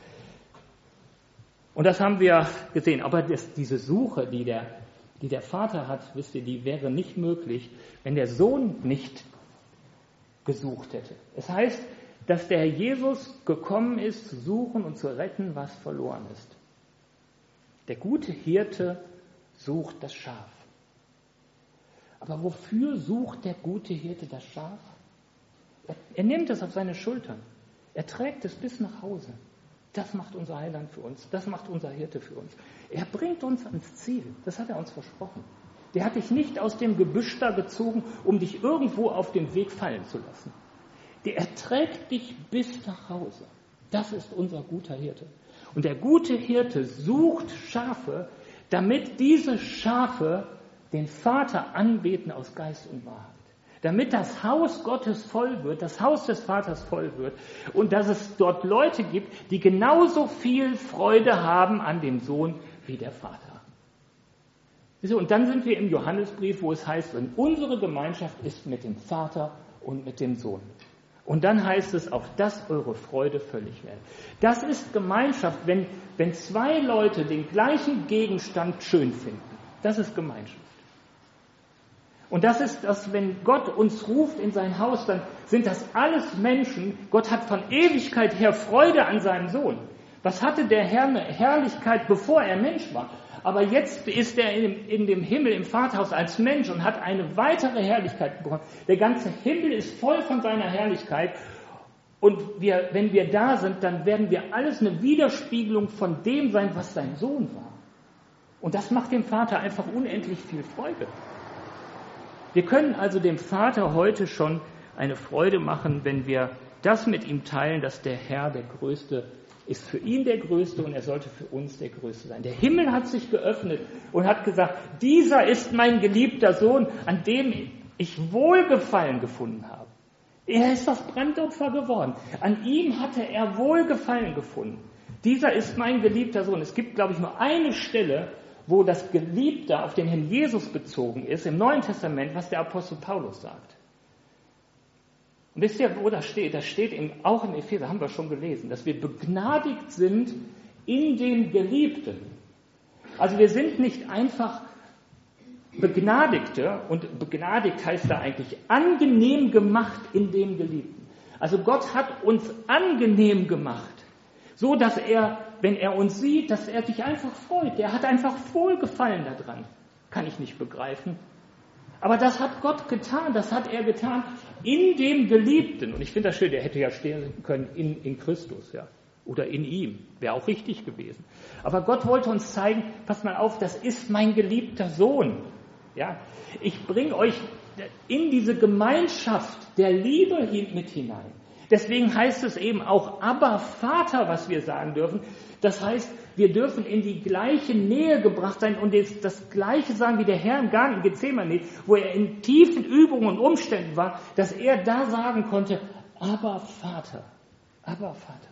S1: Und das haben wir gesehen. Aber diese Suche, die der Vater hat, wisst ihr, die wäre nicht möglich, wenn der Sohn nicht gesucht hätte. Es heißt, dass der Herr Jesus gekommen ist, zu suchen und zu retten, was verloren ist. Der gute Hirte sucht das Schaf. Aber wofür sucht der gute Hirte das Schaf? Er nimmt es auf seine Schultern. Er trägt es bis nach Hause. Das macht unser Heiland für uns. Das macht unser Hirte für uns. Er bringt uns ans Ziel. Das hat er uns versprochen. Der hat dich nicht aus dem Gebüsch da gezogen, um dich irgendwo auf den Weg fallen zu lassen. Der trägt dich bis nach Hause. Das ist unser guter Hirte. Und der gute Hirte sucht Schafe, damit diese Schafe den Vater anbeten aus Geist und Wahrheit. Damit das Haus Gottes voll wird, das Haus des Vaters voll wird und dass es dort Leute gibt, die genauso viel Freude haben an dem Sohn wie der Vater. Und dann sind wir im Johannesbrief, wo es heißt, wenn unsere Gemeinschaft ist mit dem Vater und mit dem Sohn. Und dann heißt es, auf dass eure Freude völlig werde. Das ist Gemeinschaft, wenn 2 Leute den gleichen Gegenstand schön finden. Das ist Gemeinschaft. Und das ist das, wenn Gott uns ruft in sein Haus, dann sind das alles Menschen. Gott hat von Ewigkeit her Freude an seinem Sohn. Was hatte der Herr eine Herrlichkeit, bevor er Mensch war? Aber jetzt ist er in dem Himmel, im Vaterhaus als Mensch und hat eine weitere Herrlichkeit bekommen. Der ganze Himmel ist voll von seiner Herrlichkeit. Und wenn wir da sind, dann werden wir alles eine Widerspiegelung von dem sein, was sein Sohn war. Und das macht dem Vater einfach unendlich viel Freude. Wir können also dem Vater heute schon eine Freude machen, wenn wir das mit ihm teilen, dass der Herr der Größte ist, für ihn der Größte und er sollte für uns der Größte sein. Der Himmel hat sich geöffnet und hat gesagt, dieser ist mein geliebter Sohn, an dem ich Wohlgefallen gefunden habe. Er ist das Brandopfer geworden. An ihm hatte er Wohlgefallen gefunden. Dieser ist mein geliebter Sohn. Es gibt, glaube ich, nur eine Stelle, wo das Geliebte auf den Herrn Jesus bezogen ist, im Neuen Testament, was der Apostel Paulus sagt. Und wisst ihr, wo das steht? Das steht auch im Epheser, haben wir schon gelesen, dass wir begnadigt sind in dem Geliebten. Also wir sind nicht einfach Begnadigte, und begnadigt heißt da eigentlich angenehm gemacht in dem Geliebten. Also Gott hat uns angenehm gemacht, so dass er, wenn er uns sieht, dass er sich einfach freut. Er hat einfach Wohlgefallen daran. Kann ich nicht begreifen. Aber das hat Gott getan, das hat er getan in dem Geliebten. Und ich finde das schön, der hätte ja stehen können in Christus, ja. Oder in ihm. Wäre auch richtig gewesen. Aber Gott wollte uns zeigen, passt mal auf, das ist mein geliebter Sohn. Ja, ich bringe euch in diese Gemeinschaft der Liebe mit hinein. Deswegen heißt es eben auch Abba Vater, was wir sagen dürfen. Das heißt, wir dürfen in die gleiche Nähe gebracht sein und das Gleiche sagen wie der Herr im Garten Gethsemane, wo er in tiefen Übungen und Umständen war, dass er da sagen konnte, Abba Vater, Abba Vater.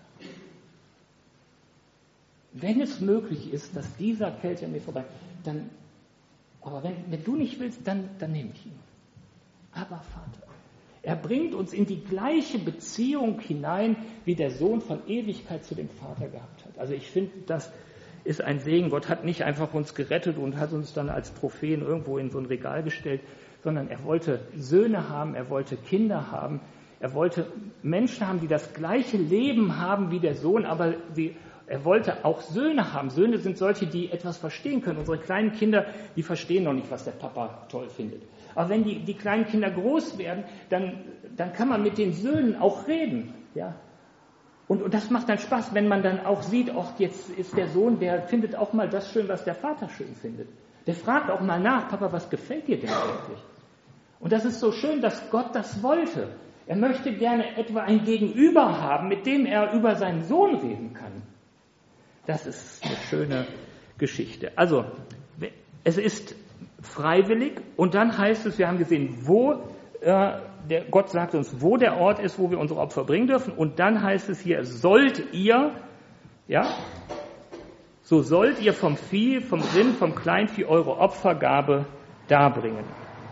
S1: Wenn es möglich ist, dass dieser Kelch an mir vorbei, dann, aber wenn du nicht willst, dann nehme ich ihn. Aber Vater. Er bringt uns in die gleiche Beziehung hinein, wie der Sohn von Ewigkeit zu dem Vater gehabt hat. Also ich finde, das ist ein Segen. Gott hat nicht einfach uns gerettet und hat uns dann als Trophäen irgendwo in so ein Regal gestellt, sondern er wollte Söhne haben, er wollte Kinder haben, er wollte Menschen haben, die das gleiche Leben haben wie der Sohn, aber er wollte auch Söhne haben. Söhne sind solche, die etwas verstehen können. Unsere kleinen Kinder, die verstehen noch nicht, was der Papa toll findet. Aber wenn die kleinen Kinder groß werden, dann kann man mit den Söhnen auch reden. Ja? Und das macht dann Spaß, wenn man dann auch sieht, jetzt ist der Sohn, der findet auch mal das schön, was der Vater schön findet. Der fragt auch mal nach, Papa, was gefällt dir denn eigentlich? Und das ist so schön, dass Gott das wollte. Er möchte gerne etwa ein Gegenüber haben, mit dem er über seinen Sohn reden kann. Das ist eine schöne Geschichte. Also, es ist freiwillig und dann heißt es, wir haben gesehen, Gott sagt uns, wo der Ort ist, wo wir unsere Opfer bringen dürfen, und dann heißt es hier, sollt ihr, ja, so sollt ihr vom Vieh, vom Rind, vom Kleinvieh eure Opfergabe darbringen.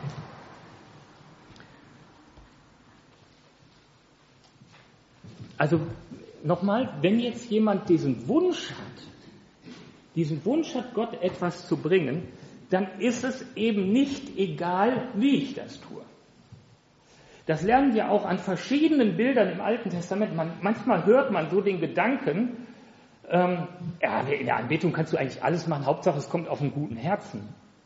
S1: Also nochmal, wenn jetzt jemand diesen Wunsch hat, Gott etwas zu bringen, dann ist es eben nicht egal, wie ich das tue. Das lernen wir auch an verschiedenen Bildern im Alten Testament. Manchmal hört man so den Gedanken, in der Anbetung kannst du eigentlich alles machen, Hauptsache es kommt auf einen guten Herzen.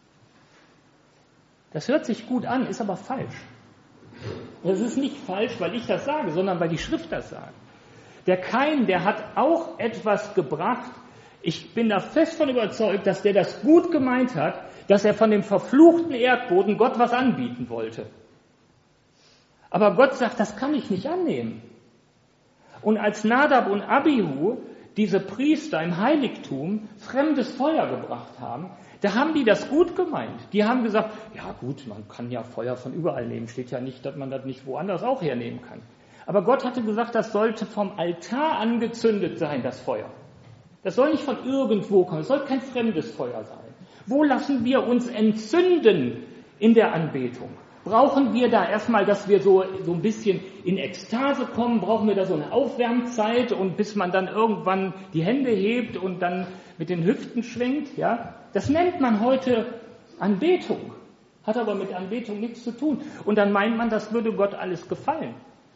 S1: Das hört sich gut an, ist aber falsch. Das ist nicht falsch, weil ich das sage, sondern weil die Schrift das sagt. Der Kain, der hat auch etwas gebracht. Ich bin da fest von überzeugt, dass der das gut gemeint hat, dass er von dem verfluchten Erdboden Gott was anbieten wollte. Aber Gott sagt, das kann ich nicht annehmen. Und als Nadab und Abihu, diese Priester im Heiligtum, fremdes Feuer gebracht haben, da haben die das gut gemeint. Die haben gesagt, ja gut, man kann ja Feuer von überall nehmen. Steht ja nicht, dass man das nicht woanders auch hernehmen kann. Aber Gott hatte gesagt, das sollte vom Altar angezündet sein, das Feuer. Das soll nicht von irgendwo kommen, es soll kein fremdes Feuer sein. Wo lassen wir uns entzünden in der Anbetung? Brauchen wir da erstmal, dass wir so ein bisschen in Ekstase kommen? Brauchen wir da so eine Aufwärmzeit und bis man dann irgendwann die Hände hebt und dann mit den Hüften schwenkt? Ja? Das nennt man heute Anbetung, hat aber mit Anbetung nichts zu tun. Und dann meint man, das würde Gott alles gefallen.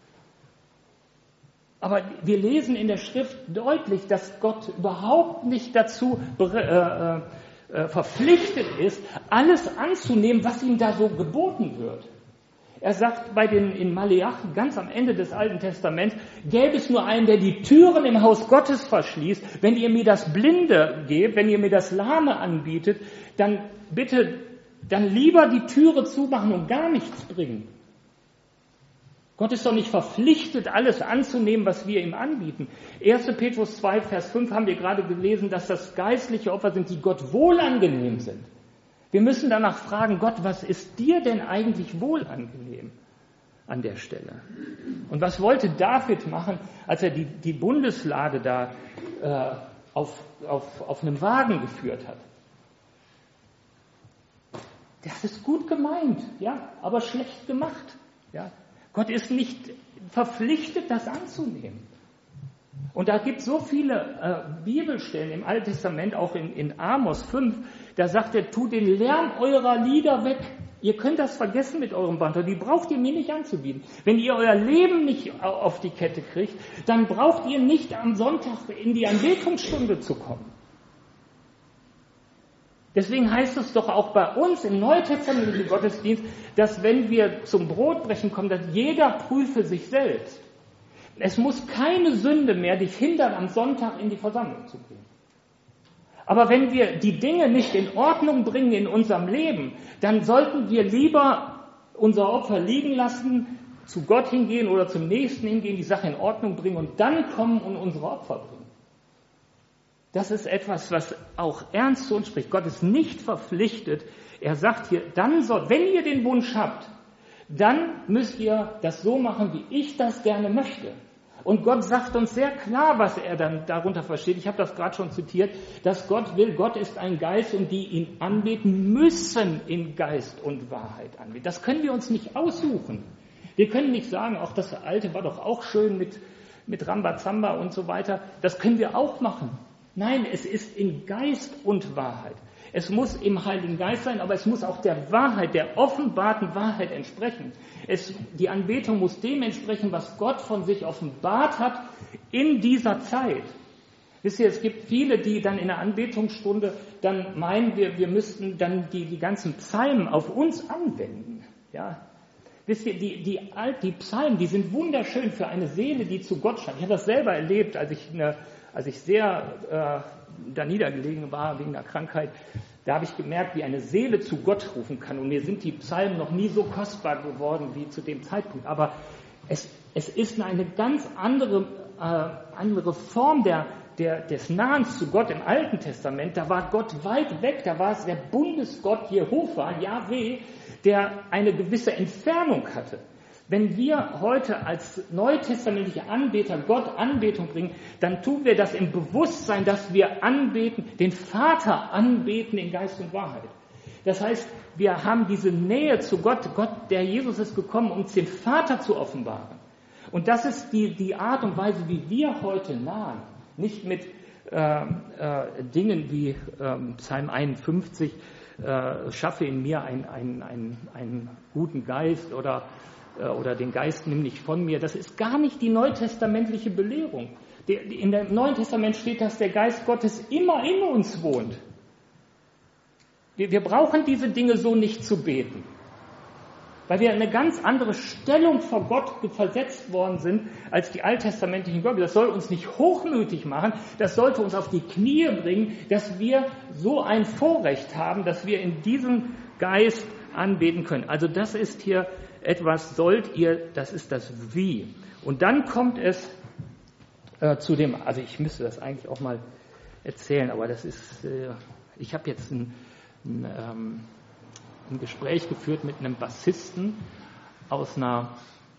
S1: Aber wir lesen in der Schrift deutlich, dass Gott überhaupt nicht dazu verpflichtet ist, alles anzunehmen, was ihm da so geboten wird. Er sagt in Maleachi, ganz am Ende des Alten Testaments, gäbe es nur einen, der die Türen im Haus Gottes verschließt. Wenn ihr mir das Blinde gebt, wenn ihr mir das Lahme anbietet, dann lieber die Türe zumachen und gar nichts bringen. Gott ist doch nicht verpflichtet, alles anzunehmen, was wir ihm anbieten. 1. Petrus 2, Vers 5 haben wir gerade gelesen, dass das geistliche Opfer sind, die Gott wohlangenehm sind. Wir müssen danach fragen, Gott, was ist dir denn eigentlich wohlangenehm? an der Stelle. Und was wollte David machen, als er die Bundeslade da auf einem Wagen geführt hat? Der hat es gut gemeint, ja, aber schlecht gemacht. Ja. Gott ist nicht verpflichtet, das anzunehmen. Und da gibt es so viele Bibelstellen im Alten Testament, auch in Amos 5, da sagt er, tu den Lärm eurer Lieder weg. Ihr könnt das vergessen mit eurem Band, die braucht ihr mir nicht anzubieten. Wenn ihr euer Leben nicht auf die Kette kriegt, dann braucht ihr nicht am Sonntag in die Anbetungsstunde zu kommen. Deswegen heißt es doch auch bei uns im neutestamentlichen Gottesdienst, dass wenn wir zum Brotbrechen kommen, dass jeder prüfe sich selbst. Es muss keine Sünde mehr dich hindern, am Sonntag in die Versammlung zu gehen. Aber wenn wir die Dinge nicht in Ordnung bringen in unserem Leben, dann sollten wir lieber unser Opfer liegen lassen, zu Gott hingehen oder zum Nächsten hingehen, die Sache in Ordnung bringen und dann kommen und unsere Opfer bringen. Das ist etwas, was auch ernst zu uns spricht. Gott ist nicht verpflichtet. Er sagt hier, wenn ihr den Wunsch habt, dann müsst ihr das so machen, wie ich das gerne möchte. Und Gott sagt uns sehr klar, was er dann darunter versteht. Ich habe das gerade schon zitiert, dass Gott will, Gott ist ein Geist und die ihn anbeten, müssen in Geist und Wahrheit anbeten. Das können wir uns nicht aussuchen. Wir können nicht sagen, auch das Alte war doch auch schön mit Rambazamba und so weiter. Das können wir auch machen. Nein, es ist in Geist und Wahrheit. Es muss im Heiligen Geist sein, aber es muss auch der Wahrheit, der offenbarten Wahrheit entsprechen. Die Anbetung muss dem entsprechen, was Gott von sich offenbart hat in dieser Zeit. Wisst ihr, es gibt viele, die dann in der Anbetungsstunde dann meinen, wir müssten dann die ganzen Psalmen auf uns anwenden. Ja? Wisst ihr, die Psalmen, die sind wunderschön für eine Seele, die zu Gott stand. Ich habe das selber erlebt, als ich sehr da niedergelegen war wegen der Krankheit. Da habe ich gemerkt, wie eine Seele zu Gott rufen kann. Und mir sind die Psalmen noch nie so kostbar geworden wie zu dem Zeitpunkt. Aber es ist eine ganz andere Form des Nahens zu Gott im Alten Testament. Da war Gott weit weg. Da war es der Bundesgott Jehova, Jahwe, der eine gewisse Entfernung hatte. Wenn wir heute als neutestamentliche Anbeter Gott Anbetung bringen, dann tun wir das im Bewusstsein, dass wir anbeten, den Vater anbeten in Geist und Wahrheit. Das heißt, wir haben diese Nähe zu Gott. Der Jesus ist gekommen, uns den Vater zu offenbaren. Und das ist die Art und Weise, wie wir heute nahen. Nicht mit Dingen wie Psalm 51, schaffe in mir einen guten Geist oder den Geist nimm nicht von mir. Das ist gar nicht die neutestamentliche Belehrung. In dem Neuen Testament steht, dass der Geist Gottes immer in uns wohnt. Wir brauchen diese Dinge so nicht zu beten, weil wir in eine ganz andere Stellung vor Gott versetzt worden sind als die alttestamentlichen Gläubigen. Das soll uns nicht hochmütig machen, das sollte uns auf die Knie bringen, dass wir so ein Vorrecht haben, dass wir in diesem Geist anbeten können. Also das ist hier etwas sollt ihr, das ist das Wie. Und dann kommt es zu dem, also ich müsste das eigentlich auch mal erzählen, aber das ist, ich habe jetzt ein Gespräch geführt mit einem Bassisten aus einer,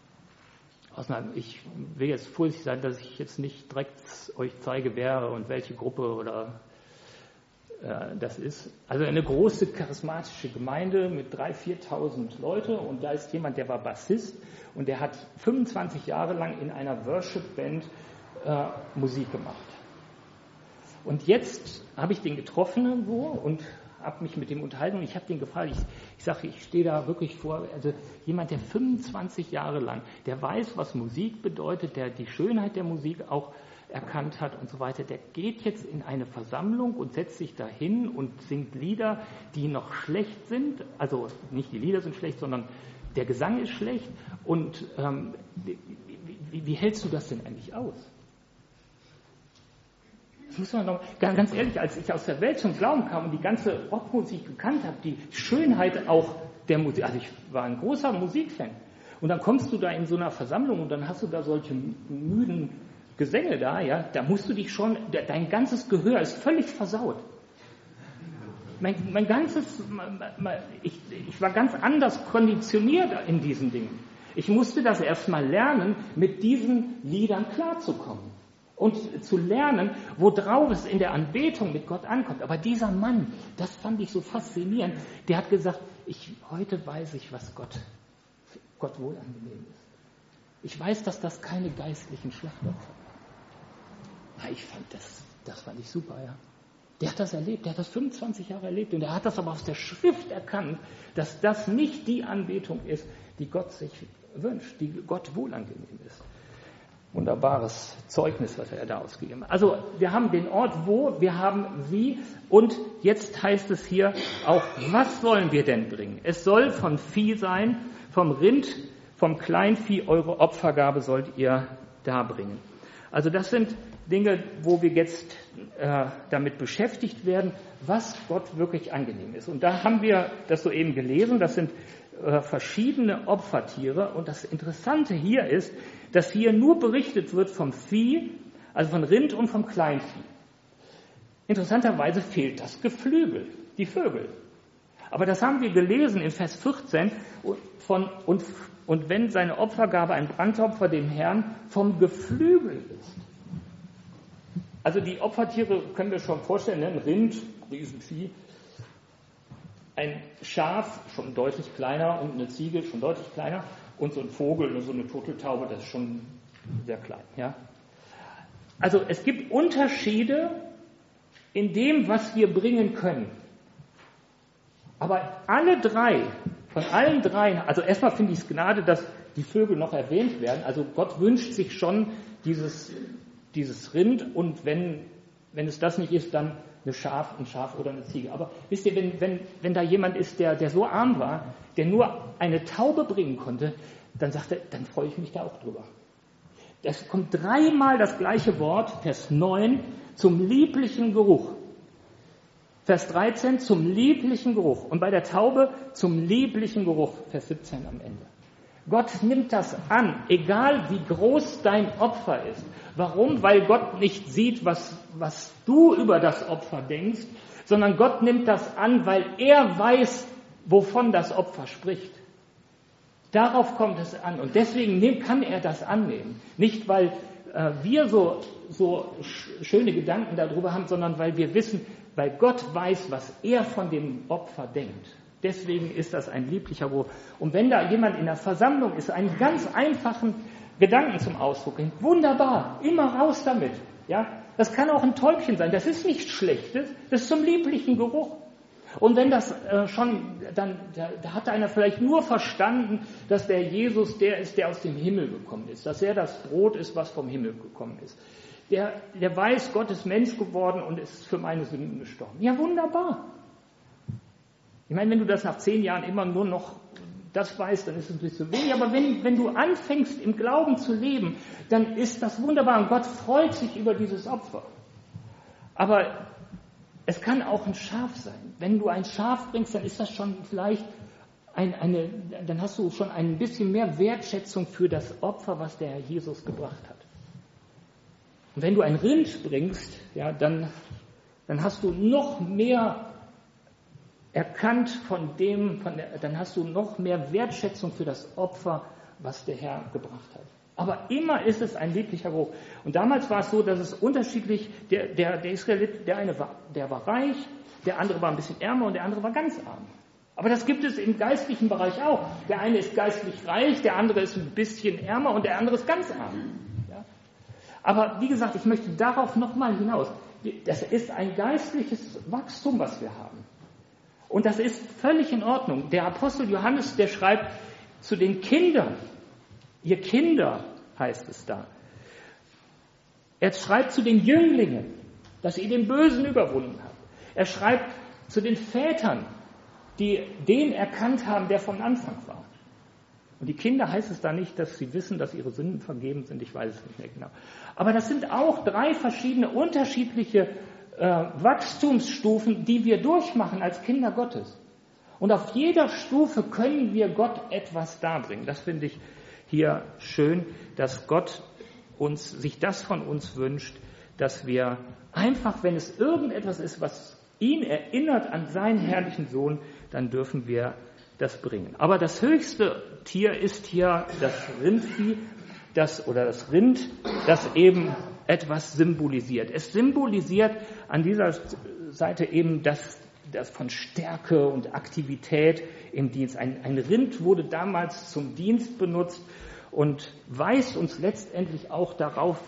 S1: ich will jetzt vorsichtig sein, dass ich jetzt nicht direkt euch zeige, wer und welche Gruppe oder das ist. Also eine große charismatische Gemeinde mit 3.000, 4.000 Leute und da ist jemand, der war Bassist und der hat 25 Jahre lang in einer Worship-Band Musik gemacht. Und jetzt habe ich den getroffen irgendwo und habe mich mit dem unterhalten und ich habe den gefragt, ich sage, ich stehe da wirklich vor, also jemand, der 25 Jahre lang, der weiß, was Musik bedeutet, der die Schönheit der Musik auch erkannt hat und so weiter, der geht jetzt in eine Versammlung und setzt sich dahin und singt Lieder, die noch schlecht sind, also nicht die Lieder sind schlecht, sondern der Gesang ist schlecht und wie hältst du das denn eigentlich aus? Das muss man noch, ganz ehrlich, als ich aus der Welt zum Glauben kam und die ganze Rockmusik gekannt habe, die Schönheit auch der Musik, also ich war ein großer Musikfan und dann kommst du da in so einer Versammlung und dann hast du da solche müden Gesänge da, ja, da musst du dich schon, dein ganzes Gehör ist völlig versaut. Ich war ganz anders konditioniert in diesen Dingen. Ich musste das erstmal lernen, mit diesen Liedern klarzukommen und zu lernen, worauf es in der Anbetung mit Gott ankommt. Aber dieser Mann, das fand ich so faszinierend, der hat gesagt, heute weiß ich, was Gott wohlangenehm ist. Ich weiß, dass das keine geistlichen Schlachtopfer waren. Ja, ich fand das fand ich super, ja. Der hat das erlebt, der hat das 25 Jahre erlebt und er hat das aber aus der Schrift erkannt, dass das nicht die Anbetung ist, die Gott sich wünscht, die Gott wohlangenehm ist. Wunderbares Zeugnis, was er da ausgegeben hat. Also wir haben den Ort wo, wir haben wie und jetzt heißt es hier auch, was sollen wir denn bringen? Es soll von Vieh sein, vom Rind, vom Kleinvieh, eure Opfergabe sollt ihr darbringen. Also das sind Dinge, wo wir jetzt damit beschäftigt werden, was Gott wirklich angenehm ist. Und da haben wir das soeben gelesen, das sind verschiedene Opfertiere. Und das Interessante hier ist, dass hier nur berichtet wird vom Vieh, also von Rind und vom Kleinvieh. Interessanterweise fehlt das Geflügel, die Vögel. Aber das haben wir gelesen in Vers 14, und wenn seine Opfergabe ein Brandopfer dem Herrn vom Geflügel ist. Also die Opfertiere können wir schon vorstellen, ne? Ein Rind, Riesenvieh, ein Schaf, schon deutlich kleiner, und eine Ziege, schon deutlich kleiner, und so ein Vogel, so eine Turteltaube, das ist schon sehr klein. Ja? Also es gibt Unterschiede in dem, was wir bringen können. Aber von allen drei, also erstmal finde ich es Gnade, dass die Vögel noch erwähnt werden. Also Gott wünscht sich schon dieses Rind und wenn es das nicht ist, dann ein Schaf oder eine Ziege. Aber wisst ihr, wenn da jemand ist, der so arm war, der nur eine Taube bringen konnte, dann sagt er, dann freue ich mich da auch drüber. Es kommt 3-mal das gleiche Wort, Vers 9, zum lieblichen Geruch. Vers 13, zum lieblichen Geruch. Und bei der Taube zum lieblichen Geruch, Vers 17 am Ende. Gott nimmt das an, egal wie groß dein Opfer ist. Warum? Weil Gott nicht sieht, was du über das Opfer denkst, sondern Gott nimmt das an, weil er weiß, wovon das Opfer spricht. Darauf kommt es an. Und deswegen kann er das annehmen. Nicht, weil wir so schöne Gedanken darüber haben, sondern weil wir wissen, weil Gott weiß, was er von dem Opfer denkt. Deswegen ist das ein lieblicher Geruch. Und wenn da jemand in der Versammlung ist, einen ganz einfachen Gedanken zum Ausdruck bringt, wunderbar, immer raus damit. Ja? Das kann auch ein Täubchen sein, das ist nichts Schlechtes, das ist zum lieblichen Geruch. Und wenn das da hat einer vielleicht nur verstanden, dass der Jesus der ist, der aus dem Himmel gekommen ist, dass er das Brot ist, was vom Himmel gekommen ist. Der weiß, Gott ist Mensch geworden und ist für meine Sünden gestorben. Ja, wunderbar. Ich meine, wenn du das nach 10 Jahren immer nur noch das weißt, dann ist es ein bisschen wenig. Aber wenn du anfängst, im Glauben zu leben, dann ist das wunderbar. Und Gott freut sich über dieses Opfer. Aber es kann auch ein Schaf sein. Wenn du ein Schaf bringst, dann ist das schon vielleicht dann hast du schon ein bisschen mehr Wertschätzung für das Opfer, was der Herr Jesus gebracht hat. Und wenn du ein Rind bringst, ja, dann hast du noch mehr erkannt dann hast du noch mehr Wertschätzung für das Opfer, was der Herr gebracht hat. Aber immer ist es ein lieblicher Geruch. Und damals war es so, dass es unterschiedlich, der Israelit, der war reich, der andere war ein bisschen ärmer und der andere war ganz arm. Aber das gibt es im geistlichen Bereich auch. Der eine ist geistlich reich, der andere ist ein bisschen ärmer und der andere ist ganz arm. Ja? Aber wie gesagt, ich möchte darauf nochmal hinaus. Das ist ein geistliches Wachstum, was wir haben. Und das ist völlig in Ordnung. Der Apostel Johannes, der schreibt zu den Kindern, ihr Kinder, heißt es da. Er schreibt zu den Jünglingen, dass ihr den Bösen überwunden habt. Er schreibt zu den Vätern, die den erkannt haben, der von Anfang war. Und die Kinder heißt es da nicht, dass sie wissen, dass ihre Sünden vergeben sind. Ich weiß es nicht mehr genau. Aber das sind auch 3 verschiedene unterschiedliche Wachstumsstufen, die wir durchmachen als Kinder Gottes. Und auf jeder Stufe können wir Gott etwas darbringen. Das finde ich hier schön, dass Gott sich das von uns wünscht, dass wir einfach, wenn es irgendetwas ist, was ihn erinnert an seinen herrlichen Sohn, dann dürfen wir das bringen. Aber das höchste Tier ist hier das Rindvieh, das Rind, das eben etwas symbolisiert. Es symbolisiert an dieser Seite eben das von Stärke und Aktivität im Dienst. Ein Rind wurde damals zum Dienst benutzt und weist uns letztendlich auch darauf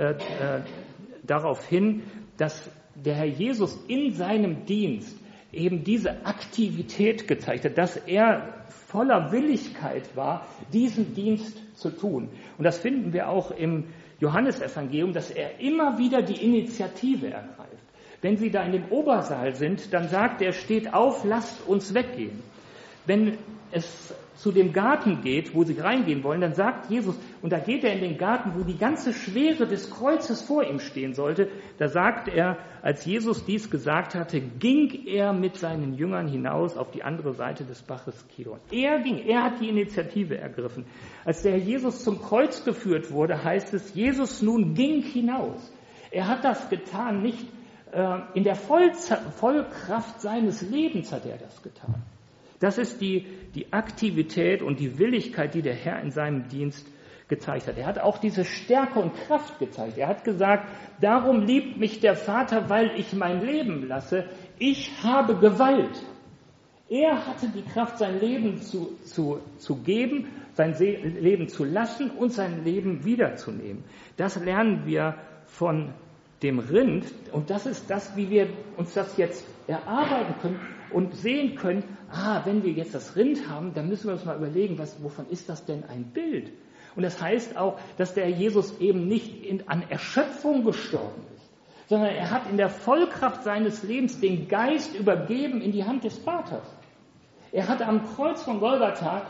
S1: hin, dass der Herr Jesus in seinem Dienst eben diese Aktivität gezeigt hat, dass er voller Willigkeit war, diesen Dienst zu tun. Und das finden wir auch im Johannesevangelium, dass er immer wieder die Initiative ergreift. Wenn Sie da in dem Obersaal sind, dann sagt er, steht auf, lasst uns weggehen. Wenn es zu dem Garten geht, wo sie reingehen wollen, dann sagt Jesus, und da geht er in den Garten, wo die ganze Schwere des Kreuzes vor ihm stehen sollte, da sagt er, als Jesus dies gesagt hatte, ging er mit seinen Jüngern hinaus auf die andere Seite des Baches Kidron. Er hat die Initiative ergriffen. Als der Herr Jesus zum Kreuz geführt wurde, heißt es, Jesus nun ging hinaus. Er hat das getan, nicht in der Vollkraft seines Lebens hat er das getan. Das ist die Aktivität und die Willigkeit, die der Herr in seinem Dienst gezeigt hat. Er hat auch diese Stärke und Kraft gezeigt. Er hat gesagt, darum liebt mich der Vater, weil ich mein Leben lasse. Ich habe Gewalt. Er hatte die Kraft, sein Leben zu geben, sein Leben zu lassen und sein Leben wiederzunehmen. Das lernen wir von dem Rind, und das ist das, wie wir uns das jetzt erarbeiten können und sehen können, wenn wir jetzt das Rind haben, dann müssen wir uns mal überlegen, wovon ist das denn ein Bild? Und das heißt auch, dass der Jesus eben nicht an Erschöpfung gestorben ist, sondern er hat in der Vollkraft seines Lebens den Geist übergeben in die Hand des Vaters. Er hat am Kreuz von Golgatha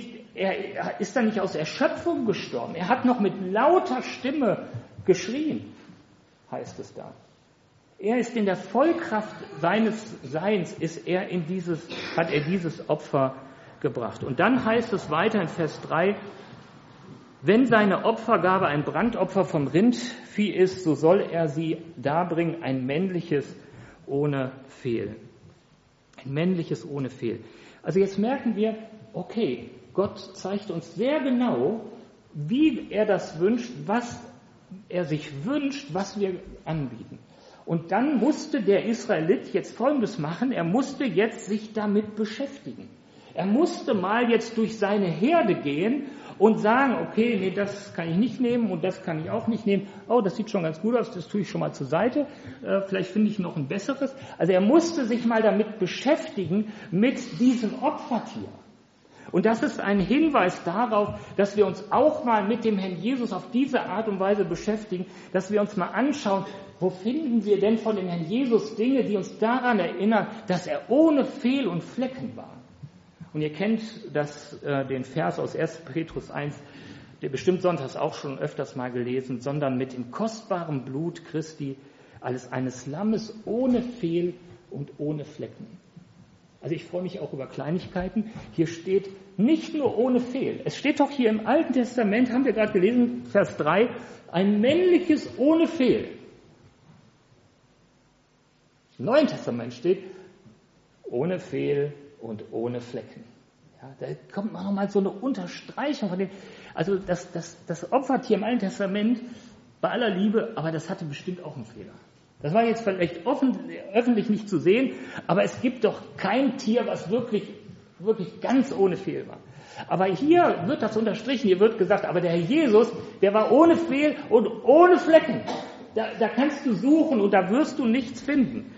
S1: er ist da nicht aus Erschöpfung gestorben, er hat noch mit lauter Stimme geschrien, heißt es da. Er ist in der Vollkraft seines Seins, hat er dieses Opfer gebracht. Und dann heißt es weiter in Vers 3, wenn seine Opfergabe ein Brandopfer vom Rindvieh ist, so soll er sie darbringen, ein männliches ohne Fehl. Ein männliches ohne Fehl. Also jetzt merken wir, okay, Gott zeigt uns sehr genau, wie er das wünscht, was er sich wünscht, was wir anbieten. Und dann musste der Israelit jetzt Folgendes machen, er musste jetzt sich damit beschäftigen. Er musste mal jetzt durch seine Herde gehen und sagen, okay, nee, das kann ich nicht nehmen und das kann ich auch nicht nehmen. Oh, das sieht schon ganz gut aus, das tue ich schon mal zur Seite. Vielleicht finde ich noch ein besseres. Also er musste sich mal damit beschäftigen, mit diesem Opfertier. Und das ist ein Hinweis darauf, dass wir uns auch mal mit dem Herrn Jesus auf diese Art und Weise beschäftigen, dass wir uns mal anschauen, wo finden wir denn von dem Herrn Jesus Dinge, die uns daran erinnern, dass er ohne Fehl und Flecken war. Und ihr kennt den Vers aus 1. Petrus 1, der bestimmt sonntags auch schon öfters mal gelesen, sondern mit dem kostbaren Blut Christi als eines Lammes ohne Fehl und ohne Flecken. Also ich freue mich auch über Kleinigkeiten. Hier steht nicht nur ohne Fehl. Es steht doch hier im Alten Testament, haben wir gerade gelesen, Vers 3, ein männliches ohne Fehl. Im Neuen Testament steht ohne Fehl und ohne Flecken. Ja, da kommt noch mal so eine Unterstreichung von dem. Also das Opfertier im Alten Testament, bei aller Liebe, aber das hatte bestimmt auch einen Fehler. Das war jetzt vielleicht öffentlich nicht zu sehen, aber es gibt doch kein Tier, was wirklich ganz ohne Fehl war. Aber hier wird das unterstrichen, hier wird gesagt, aber der Herr Jesus, der war ohne Fehl und ohne Flecken. Da kannst du suchen und da wirst du nichts finden.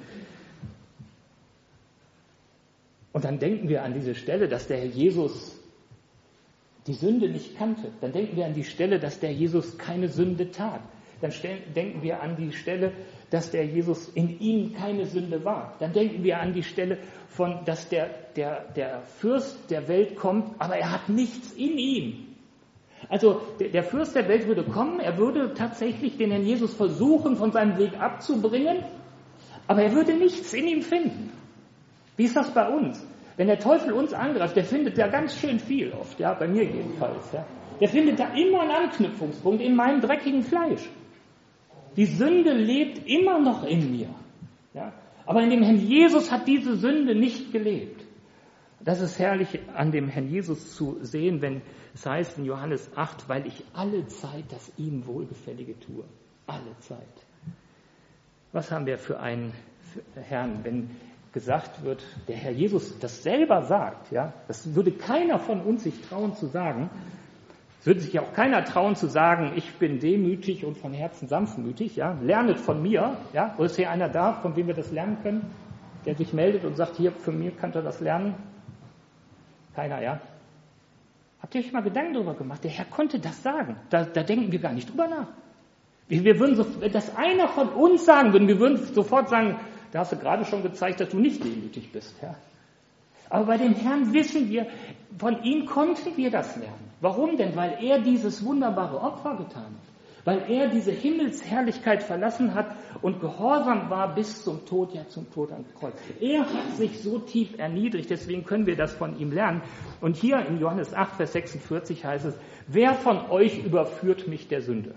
S1: Und dann denken wir an diese Stelle, dass der Herr Jesus die Sünde nicht kannte. Dann denken wir an die Stelle, dass der Jesus keine Sünde tat. Dann denken wir an die Stelle, dass der Jesus in ihm keine Sünde war. Dann denken wir an die Stelle dass der Fürst der Welt kommt, aber er hat nichts in ihm. Also der Fürst der Welt würde kommen, er würde tatsächlich den Herrn Jesus versuchen, von seinem Weg abzubringen, aber er würde nichts in ihm finden. Wie ist das bei uns? Wenn der Teufel uns angreift, der findet da ganz schön viel oft, ja, bei mir jedenfalls. Ja. Der findet da immer einen Anknüpfungspunkt in meinem dreckigen Fleisch. Die Sünde lebt immer noch in mir. Ja. Aber in dem Herrn Jesus hat diese Sünde nicht gelebt. Das ist herrlich an dem Herrn Jesus zu sehen, wenn es heißt in Johannes 8, weil ich alle Zeit das ihm Wohlgefällige tue. Alle Zeit. Was haben wir für einen Herrn, wenn gesagt wird, der Herr Jesus das selber sagt, ja? Das würde keiner von uns sich trauen zu sagen. Es würde sich auch keiner trauen zu sagen, ich bin demütig und von Herzen sanftmütig, ja? Lernet von mir, ja? Oder ist hier einer da, von wem wir das lernen können, der sich meldet und sagt, hier, von mir könnt ihr das lernen? Keiner, ja? Habt ihr euch mal Gedanken darüber gemacht? Der Herr konnte das sagen. Da denken wir gar nicht drüber nach. Wir würden so, wenn das einer von uns sagen würde, wir würden sofort sagen, da hast du gerade schon gezeigt, dass du nicht demütig bist. Ja? Aber bei dem Herrn wissen wir, von ihm konnten wir das lernen. Warum denn? Weil er dieses wunderbare Opfer getan hat. Weil er diese Himmelsherrlichkeit verlassen hat und gehorsam war bis zum Tod, ja zum Tod am Kreuz. Er hat sich so tief erniedrigt, deswegen können wir das von ihm lernen. Und hier in Johannes 8, Vers 46 heißt es, wer von euch überführt mich der Sünde?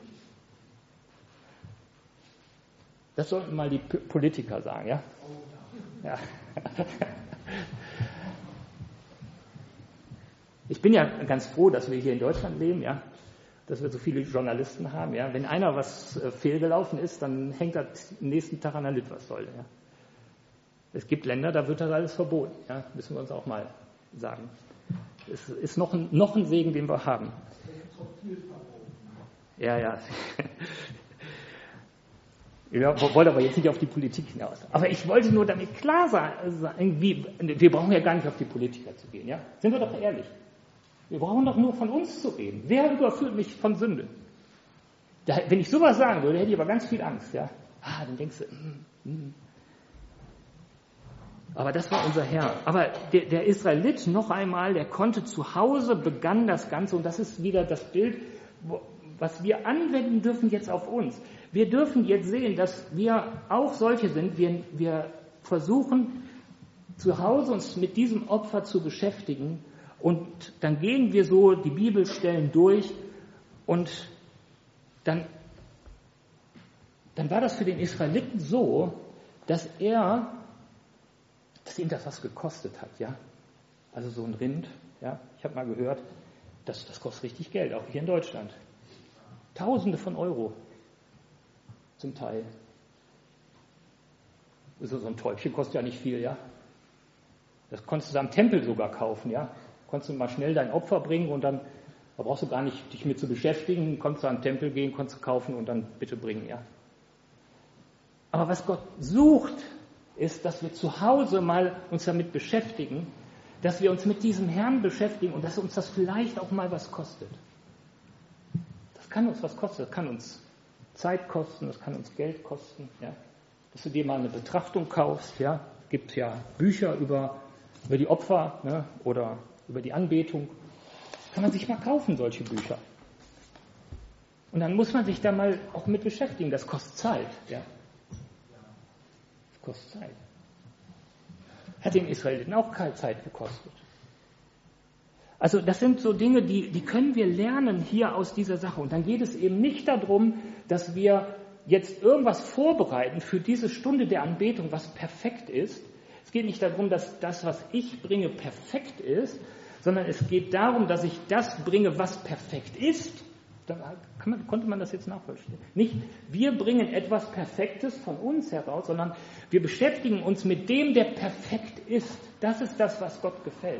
S1: Das sollten mal die Politiker sagen, ja? Ja. Ich bin ja ganz froh, dass wir hier in Deutschland leben, ja? Dass wir so viele Journalisten haben. Ja? Wenn einer was fehlgelaufen ist, dann hängt das am nächsten Tag an der Litfaßsäule. Ja? Es gibt Länder, da wird das alles verboten. Ja? Müssen wir uns auch mal sagen. Es ist noch ein Segen, den wir haben. Ja. Ich wollte aber jetzt nicht auf die Politik hinaus. Aber ich wollte nur damit klar sagen, wir brauchen ja gar nicht auf die Politiker zu gehen. Ja? Sind wir doch ehrlich. Wir brauchen doch nur von uns zu reden. Wer überführt mich von Sünde? Wenn ich sowas sagen würde, hätte ich aber ganz viel Angst. Ja? Dann denkst du, Aber das war unser Herr. Aber der Israelit, noch einmal, der konnte zu Hause, begann das Ganze. Und das ist wieder das Bild, was wir anwenden dürfen jetzt auf uns. Wir dürfen jetzt sehen, dass wir auch solche sind. Wir versuchen, zu Hause uns mit diesem Opfer zu beschäftigen. Und dann gehen wir so die Bibelstellen durch und dann war das für den Israeliten so, dass ihm das was gekostet hat, ja. Also so ein Rind, ja. Ich habe mal gehört, das kostet richtig Geld, auch hier in Deutschland. Tausende von Euro zum Teil. Also so ein Täubchen kostet ja nicht viel, ja. Das konntest du am Tempel sogar kaufen, ja. Konntest du mal schnell dein Opfer bringen und dann, da brauchst du gar nicht dich mit zu beschäftigen, konntest du an den Tempel gehen, konntest du kaufen und dann bitte bringen, ja. Aber was Gott sucht, ist, dass wir zu Hause mal uns damit beschäftigen, dass wir uns mit diesem Herrn beschäftigen und dass uns das vielleicht auch mal was kostet. Das kann uns was kosten, das kann uns Zeit kosten, das kann uns Geld kosten, ja. Dass du dir mal eine Betrachtung kaufst, ja. Es gibt ja Bücher über die Opfer, ne, oder über die Anbetung. Kann man sich mal kaufen, solche Bücher. Und dann muss man sich da mal auch mit beschäftigen. Das kostet Zeit. Ja. Das kostet Zeit. Hat den Israeliten auch keine Zeit gekostet. Also das sind so Dinge, die können wir lernen hier aus dieser Sache. Und dann geht es eben nicht darum, dass wir jetzt irgendwas vorbereiten für diese Stunde der Anbetung, was perfekt ist. Es geht nicht darum, dass das, was ich bringe, perfekt ist, sondern es geht darum, dass ich das bringe, was perfekt ist. Konnte man das jetzt nachvollziehen? Nicht, wir bringen etwas Perfektes von uns heraus, sondern wir beschäftigen uns mit dem, der perfekt ist. Das ist das, was Gott gefällt.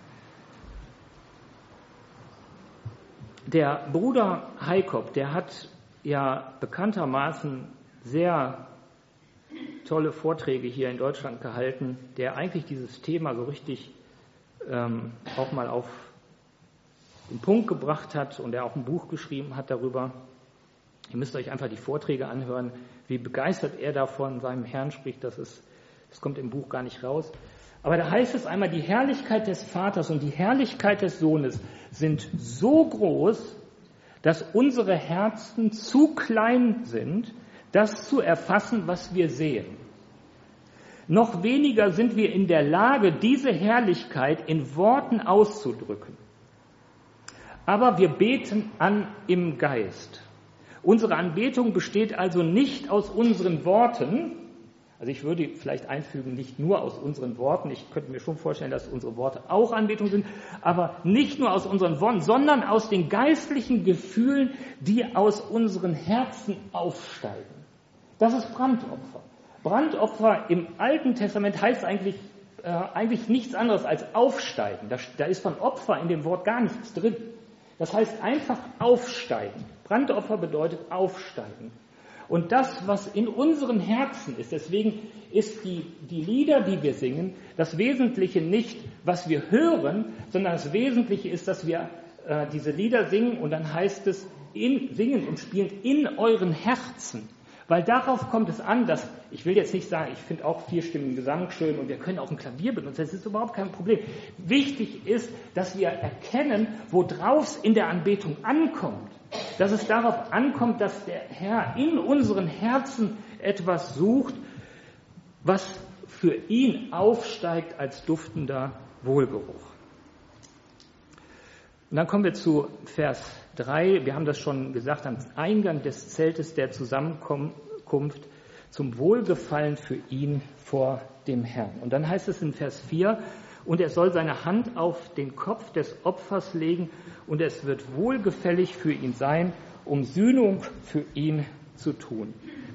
S1: Der Bruder Heikop, der hat ja bekanntermaßen sehr tolle Vorträge hier in Deutschland gehalten, der eigentlich dieses Thema so richtig auch mal auf den Punkt gebracht hat und der auch ein Buch geschrieben hat darüber. Ihr müsst euch einfach die Vorträge anhören, wie begeistert er davon seinem Herrn spricht. Das kommt im Buch gar nicht raus. Aber da heißt es einmal, die Herrlichkeit des Vaters und die Herrlichkeit des Sohnes sind so groß, dass unsere Herzen zu klein sind, das zu erfassen, was wir sehen. Noch weniger sind wir in der Lage, diese Herrlichkeit in Worten auszudrücken. Aber wir beten an im Geist. Unsere Anbetung besteht also nicht aus unseren Worten, Also ich würde vielleicht einfügen, nicht nur aus unseren Worten, ich könnte mir schon vorstellen, dass unsere Worte auch Anbetung sind, aber nicht nur aus unseren Worten, sondern aus den geistlichen Gefühlen, die aus unseren Herzen aufsteigen. Das ist Brandopfer. Brandopfer im Alten Testament heißt eigentlich nichts anderes als aufsteigen. Da ist von Opfer in dem Wort gar nichts drin. Das heißt einfach aufsteigen. Brandopfer bedeutet aufsteigen. Und das, was in unseren Herzen ist, deswegen ist die Lieder, die wir singen, das Wesentliche nicht, was wir hören, sondern das Wesentliche ist, dass wir diese Lieder singen und dann heißt es singen und spielen in euren Herzen. Weil darauf kommt es an, dass, ich will jetzt nicht sagen, ich finde auch vierstimmigen Gesang schön und wir können auch ein Klavier benutzen, das ist überhaupt kein Problem. Wichtig ist, dass wir erkennen, worauf es in der Anbetung ankommt. Dass es darauf ankommt, dass der Herr in unseren Herzen etwas sucht, was für ihn aufsteigt als duftender Wohlgeruch. Und dann kommen wir zu Vers 3. Wir haben das schon gesagt, am Eingang des Zeltes der Zusammenkunft zum Wohlgefallen für ihn vor dem Herrn. Und dann heißt es in Vers 4, und er soll seine Hand auf den Kopf des Opfers legen und es wird wohlgefällig für ihn sein, um Sühnung für ihn zu tun.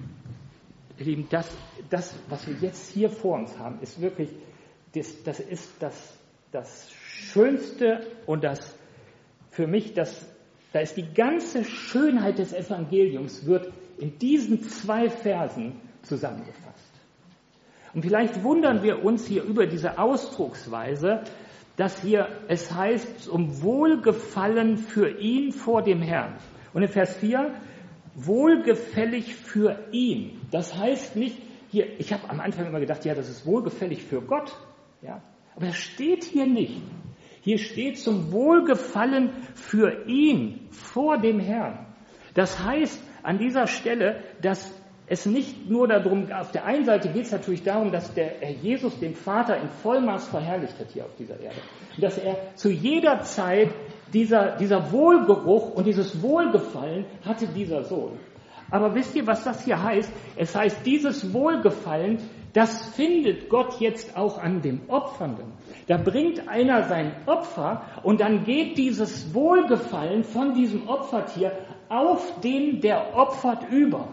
S1: Ihr Lieben, das, was wir jetzt hier vor uns haben, ist wirklich, das ist das Schönste und das für mich, da ist die ganze Schönheit des Evangeliums, wird in diesen 2 Versen zusammengefasst. Und vielleicht wundern wir uns hier über diese Ausdrucksweise, dass hier es heißt, um Wohlgefallen für ihn vor dem Herrn. Und in Vers 4, wohlgefällig für ihn. Das heißt nicht, hier, ich habe am Anfang immer gedacht, ja, das ist wohlgefällig für Gott. Ja, aber das steht hier nicht. Hier steht zum Wohlgefallen für ihn vor dem Herrn. Das heißt an dieser Stelle, dass es nicht nur darum, auf der einen Seite geht es natürlich darum, dass der Herr Jesus den Vater in Vollmaß verherrlicht hat hier auf dieser Erde. Und dass er zu jeder Zeit dieser Wohlgeruch und dieses Wohlgefallen hatte dieser Sohn. Aber wisst ihr, was das hier heißt? Es heißt, dieses Wohlgefallen, das findet Gott jetzt auch an dem Opfernden. Da bringt einer sein Opfer und dann geht dieses Wohlgefallen von diesem Opfertier auf den, der opfert, über.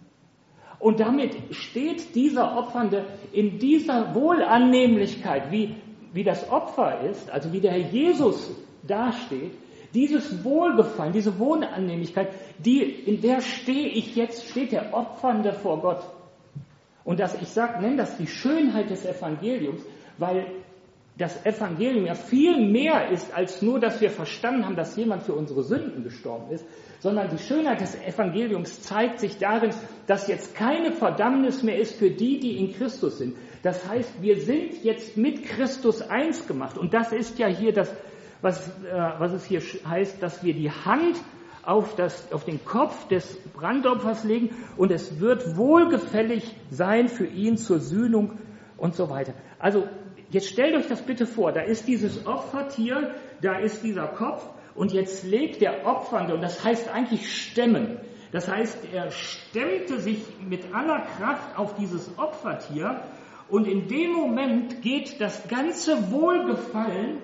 S1: Und damit steht dieser Opfernde in dieser Wohlannehmlichkeit, wie das Opfer ist, also wie der Herr Jesus dasteht, dieses Wohlgefallen, diese Wohlannehmlichkeit, in der steht der Opfernde vor Gott. Und nenne das die Schönheit des Evangeliums, weil das Evangelium ja viel mehr ist, als nur, dass wir verstanden haben, dass jemand für unsere Sünden gestorben ist, sondern die Schönheit des Evangeliums zeigt sich darin, dass jetzt keine Verdammnis mehr ist für die, die in Christus sind. Das heißt, wir sind jetzt mit Christus eins gemacht. Und das ist ja hier das, was es hier heißt, dass wir die Hand auf den Kopf des Brandopfers legen und es wird wohlgefällig sein für ihn zur Sühnung und so weiter. Also jetzt stellt euch das bitte vor, da ist dieses Opfertier, da ist dieser Kopf und jetzt legt der Opfernde, und das heißt eigentlich stemmen, das heißt, er stemmte sich mit aller Kraft auf dieses Opfertier und in dem Moment geht das ganze Wohlgefallen,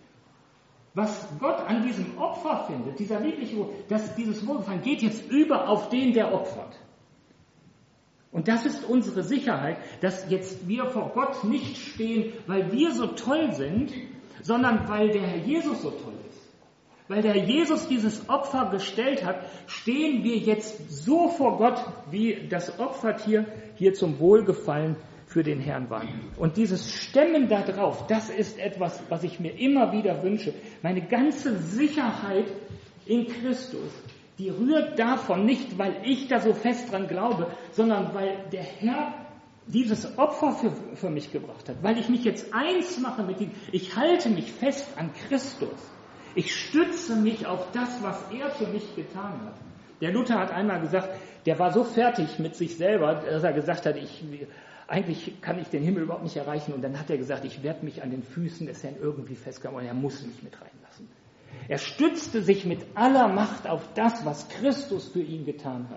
S1: was Gott an diesem Opfer findet, dieses Wohlgefallen geht jetzt über auf den, der opfert. Und das ist unsere Sicherheit, dass jetzt wir vor Gott nicht stehen, weil wir so toll sind, sondern weil der Herr Jesus so toll ist. Weil der Herr Jesus dieses Opfer gestellt hat, stehen wir jetzt so vor Gott, wie das Opfertier hier zum Wohlgefallen für den Herrn war. Und dieses Stemmen da drauf, das ist etwas, was ich mir immer wieder wünsche. Meine ganze Sicherheit in Christus, die rührt davon nicht, weil ich da so fest dran glaube, sondern weil der Herr dieses Opfer für mich gebracht hat. Weil ich mich jetzt eins mache mit ihm. Ich halte mich fest an Christus. Ich stütze mich auf das, was er für mich getan hat. Der Luther hat einmal gesagt, der war so fertig mit sich selber, dass er gesagt hat, eigentlich kann ich den Himmel überhaupt nicht erreichen. Und dann hat er gesagt, ich werde mich an den Füßen des Herrn irgendwie festklammern und er muss mich mit reinlassen. Er stützte sich mit aller Macht auf das, was Christus für ihn getan hat.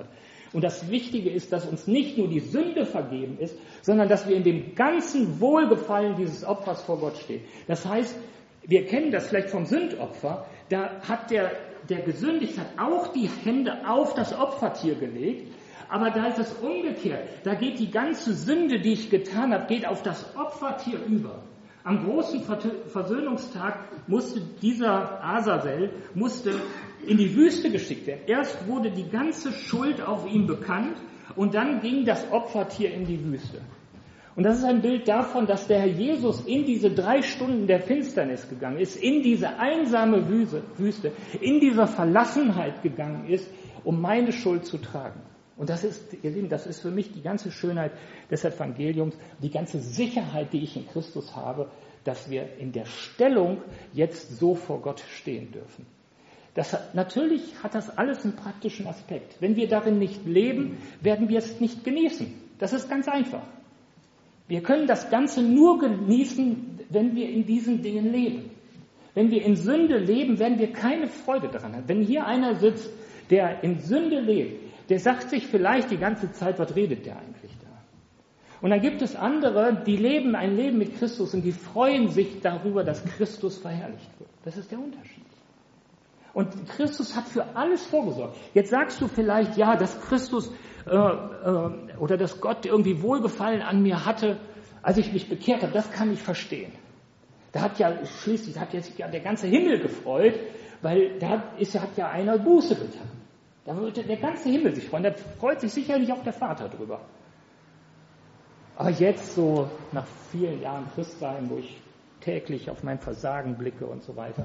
S1: Und das Wichtige ist, dass uns nicht nur die Sünde vergeben ist, sondern dass wir in dem ganzen Wohlgefallen dieses Opfers vor Gott stehen. Das heißt, wir kennen das vielleicht vom Sündopfer, da hat der gesündigt hat, auch die Hände auf das Opfertier gelegt, aber da ist es umgekehrt. Da geht die ganze Sünde, die ich getan habe, geht auf das Opfertier über. Am großen Versöhnungstag musste dieser Azazel in die Wüste geschickt werden. Erst wurde die ganze Schuld auf ihn bekannt und dann ging das Opfertier in die Wüste. Und das ist ein Bild davon, dass der Herr Jesus in diese 3 Stunden der Finsternis gegangen ist, in diese einsame Wüste, in dieser Verlassenheit gegangen ist, um meine Schuld zu tragen. Und das ist, ihr Lieben, das ist für mich die ganze Schönheit des Evangeliums, die ganze Sicherheit, die ich in Christus habe, dass wir in der Stellung jetzt so vor Gott stehen dürfen. Natürlich hat das alles einen praktischen Aspekt. Wenn wir darin nicht leben, werden wir es nicht genießen. Das ist ganz einfach. Wir können das Ganze nur genießen, wenn wir in diesen Dingen leben. Wenn wir in Sünde leben, werden wir keine Freude daran haben. Wenn hier einer sitzt, der in Sünde lebt, der sagt sich vielleicht die ganze Zeit, was redet der eigentlich da? Und dann gibt es andere, die leben ein Leben mit Christus und die freuen sich darüber, dass Christus verherrlicht wird. Das ist der Unterschied. Und Christus hat für alles vorgesorgt. Jetzt sagst du vielleicht, ja, dass Christus oder dass Gott irgendwie Wohlgefallen an mir hatte, als ich mich bekehrt habe. Das kann ich verstehen. Da hat sich ja der ganze Himmel gefreut, weil hat ja einer Buße getan. Da würde der ganze Himmel sich freuen. Da freut sich sicherlich auch der Vater drüber. Aber jetzt so nach vielen Jahren Christsein, wo ich täglich auf mein Versagen blicke und so weiter,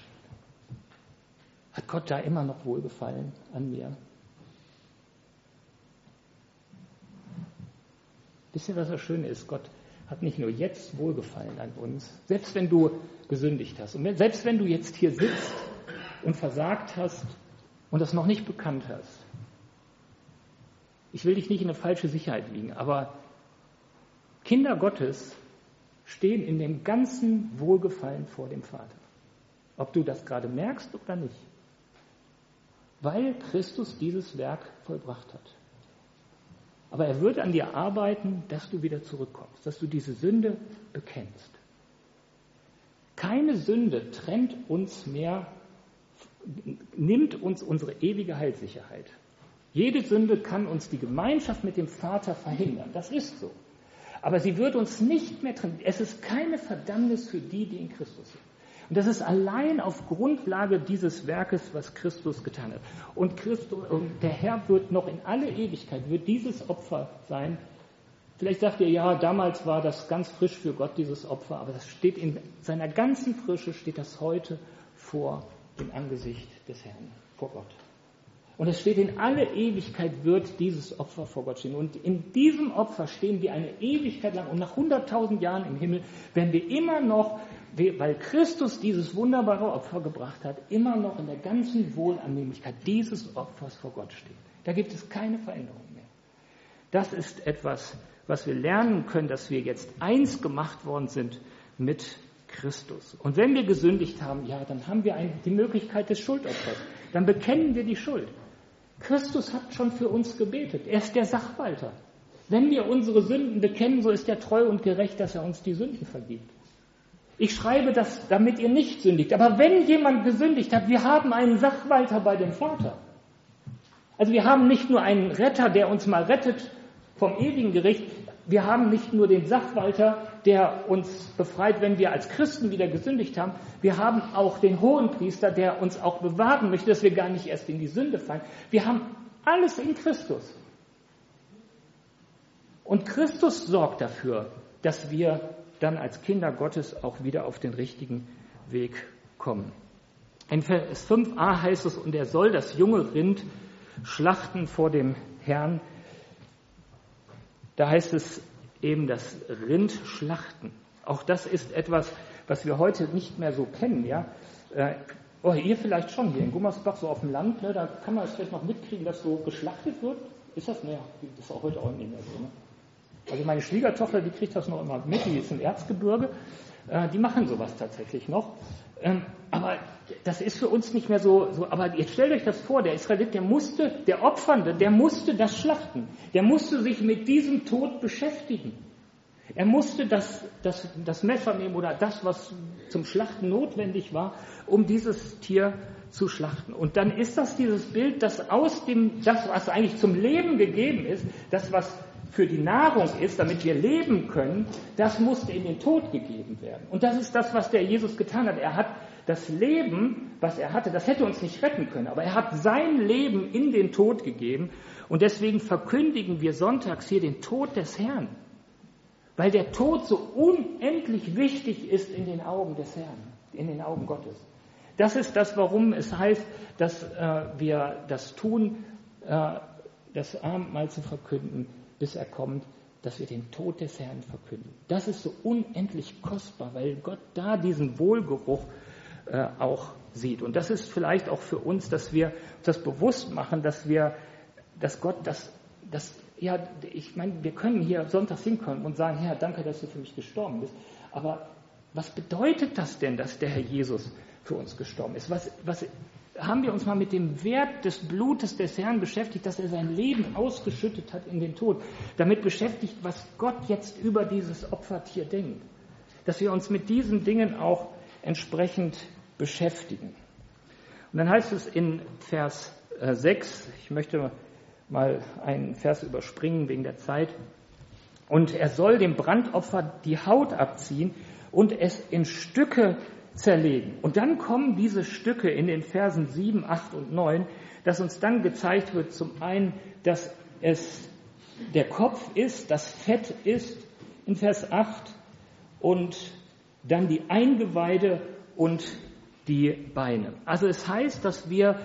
S1: hat Gott da immer noch Wohlgefallen an mir? Wisst ihr, was das Schöne ist? Gott hat nicht nur jetzt Wohlgefallen an uns, selbst wenn du gesündigt hast und selbst wenn du jetzt hier sitzt und versagt hast und das noch nicht bekannt hast. Ich will dich nicht in eine falsche Sicherheit wiegen, aber Kinder Gottes stehen in dem ganzen Wohlgefallen vor dem Vater. Ob du das gerade merkst oder nicht. Weil Christus dieses Werk vollbracht hat. Aber er wird an dir arbeiten, dass du wieder zurückkommst, dass du diese Sünde bekennst. Keine Sünde nimmt uns unsere ewige Heilssicherheit. Jede Sünde kann uns die Gemeinschaft mit dem Vater verhindern. Das ist so. Aber sie wird uns nicht mehr trennen. Es ist keine Verdammnis für die, die in Christus sind. Und das ist allein auf Grundlage dieses Werkes, was Christus getan hat. Und der Herr wird noch in alle Ewigkeit, wird dieses Opfer sein. Vielleicht sagt ihr, ja, damals war das ganz frisch für Gott, dieses Opfer, aber das steht in seiner ganzen Frische, steht das heute vor dem Angesicht des Herrn, vor Gott. Und es steht, in alle Ewigkeit wird dieses Opfer vor Gott stehen. Und in diesem Opfer stehen wir eine Ewigkeit lang. Und nach 100.000 Jahren im Himmel werden wir immer noch, weil Christus dieses wunderbare Opfer gebracht hat, immer noch in der ganzen Wohlannehmlichkeit dieses Opfers vor Gott stehen. Da gibt es keine Veränderung mehr. Das ist etwas, was wir lernen können, dass wir jetzt eins gemacht worden sind mit Christus. Und wenn wir gesündigt haben, ja, dann haben wir die Möglichkeit des Schuldopfers. Dann bekennen wir die Schuld. Christus hat schon für uns gebetet. Er ist der Sachwalter. Wenn wir unsere Sünden bekennen, so ist er treu und gerecht, dass er uns die Sünden vergibt. Ich schreibe das, damit ihr nicht sündigt. Aber wenn jemand gesündigt hat, wir haben einen Sachwalter bei dem Vater. Also wir haben nicht nur einen Retter, der uns mal rettet vom ewigen Gericht. Wir haben nicht nur den Sachwalter, der uns befreit, wenn wir als Christen wieder gesündigt haben. Wir haben auch den Hohenpriester, der uns auch bewahren möchte, dass wir gar nicht erst in die Sünde fallen. Wir haben alles in Christus. Und Christus sorgt dafür, dass wir dann als Kinder Gottes auch wieder auf den richtigen Weg kommen. In Vers 5a heißt es, und er soll das junge Rind schlachten vor dem Herrn. Da heißt es eben das Rind schlachten. Auch das ist etwas, was wir heute nicht mehr so kennen. Ja? Ihr vielleicht schon hier in Gummersbach, so auf dem Land, ne, da kann man es vielleicht noch mitkriegen, dass so geschlachtet wird. Ist das? Naja, das ist auch heute auch nicht mehr so. Ne? Also meine Schwiegertochter, die kriegt das noch immer mit, die ist im Erzgebirge. Die machen sowas tatsächlich noch. Aber das ist für uns nicht mehr so. Aber jetzt stellt euch das vor, der Israelit, der Opfernde, der musste das schlachten. Der musste sich mit diesem Tod beschäftigen. Er musste das Messer nehmen oder das, was zum Schlachten notwendig war, um dieses Tier zu schlachten. Und dann ist das dieses Bild, das was eigentlich zum Leben gegeben ist, das, was für die Nahrung ist, damit wir leben können, das musste in den Tod gegeben werden. Und das ist das, was der Jesus getan hat. Er hat das Leben, was er hatte, das hätte uns nicht retten können, aber er hat sein Leben in den Tod gegeben. Und deswegen verkündigen wir sonntags hier den Tod des Herrn. Weil der Tod so unendlich wichtig ist in den Augen des Herrn, in den Augen Gottes. Das ist das, warum es heißt, dass wir das tun, das Abendmahl zu verkünden, bis er kommt, dass wir den Tod des Herrn verkünden. Das ist so unendlich kostbar, weil Gott da diesen Wohlgeruch auch sieht. Und das ist vielleicht auch für uns, dass wir uns das bewusst machen, dass Gott ich meine, wir können hier sonntags hinkommen und sagen, Herr, danke, dass du für mich gestorben bist. Aber was bedeutet das denn, dass der Herr Jesus für uns gestorben ist? Was haben wir uns mal mit dem Wert des Blutes des Herrn beschäftigt, dass er sein Leben ausgeschüttet hat in den Tod? Damit beschäftigt, was Gott jetzt über dieses Opfertier denkt. Dass wir uns mit diesen Dingen auch entsprechend beschäftigen. Und dann heißt es in Vers 6, ich möchte mal einen Vers überspringen wegen der Zeit. Und er soll dem Brandopfer die Haut abziehen und es in Stücke zerlegen. Und dann kommen diese Stücke in den Versen 7, 8 und 9, dass uns dann gezeigt wird, zum einen, dass es der Kopf ist, das Fett ist, in Vers 8, und dann die Eingeweide und die Beine. Also es heißt, dass wir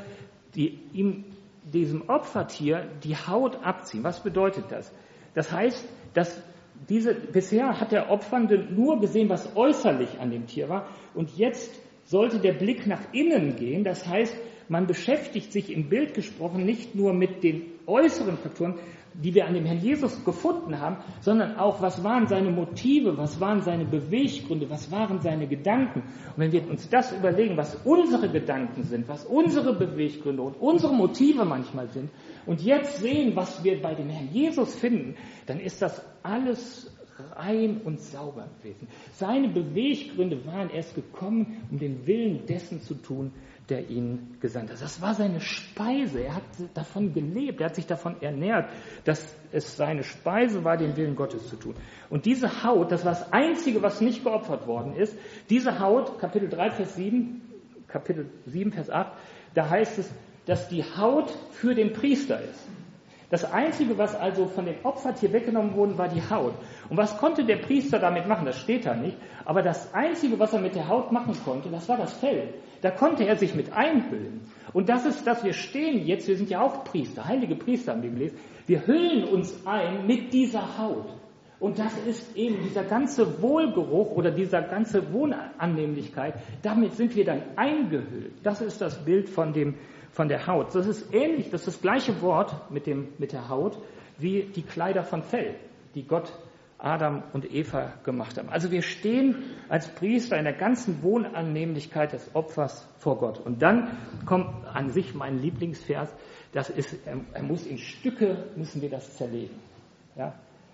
S1: diesem Opfertier die Haut abziehen. Was bedeutet das? Das heißt, dass bisher hat der Opfernde nur gesehen, was äußerlich an dem Tier war, und jetzt sollte der Blick nach innen gehen. Das heißt, man beschäftigt sich im Bild gesprochen nicht nur mit den äußeren Faktoren, die wir an dem Herrn Jesus gefunden haben, sondern auch, was waren seine Motive, was waren seine Beweggründe, was waren seine Gedanken. Und wenn wir uns das überlegen, was unsere Gedanken sind, was unsere Beweggründe und unsere Motive manchmal sind, und jetzt sehen, was wir bei dem Herrn Jesus finden, dann ist das alles rein und sauber gewesen. Seine Beweggründe waren erst gekommen, um den Willen dessen zu tun, der ihn gesandt hat. Das war seine Speise. Er hat davon gelebt, er hat sich davon ernährt, dass es seine Speise war, den Willen Gottes zu tun. Und diese Haut, das war das Einzige, was nicht geopfert worden ist. Diese Haut, Kapitel 7, Vers 8, da heißt es, dass die Haut für den Priester ist. Das Einzige, was also von dem Opfertier weggenommen wurde, war die Haut. Und was konnte der Priester damit machen? Das steht da nicht. Aber das Einzige, was er mit der Haut machen konnte, das war das Fell. Da konnte er sich mit einhüllen. Und das ist, dass wir stehen jetzt, wir sind ja auch Priester, heilige Priester haben wir gelesen, wir hüllen uns ein mit dieser Haut. Und das ist eben dieser ganze Wohlgeruch oder dieser ganze Wohnannehmlichkeit, damit sind wir dann eingehüllt. Das ist das Bild von der Haut. Das ist ähnlich, das ist das gleiche Wort mit der Haut wie die Kleider von Fell, die Gott Adam und Eva gemacht haben. Also wir stehen als Priester in der ganzen Wohnannehmlichkeit des Opfers vor Gott. Und dann kommt an sich mein Lieblingsvers, das ist, er muss in Stücke, müssen wir das zerlegen. Ja?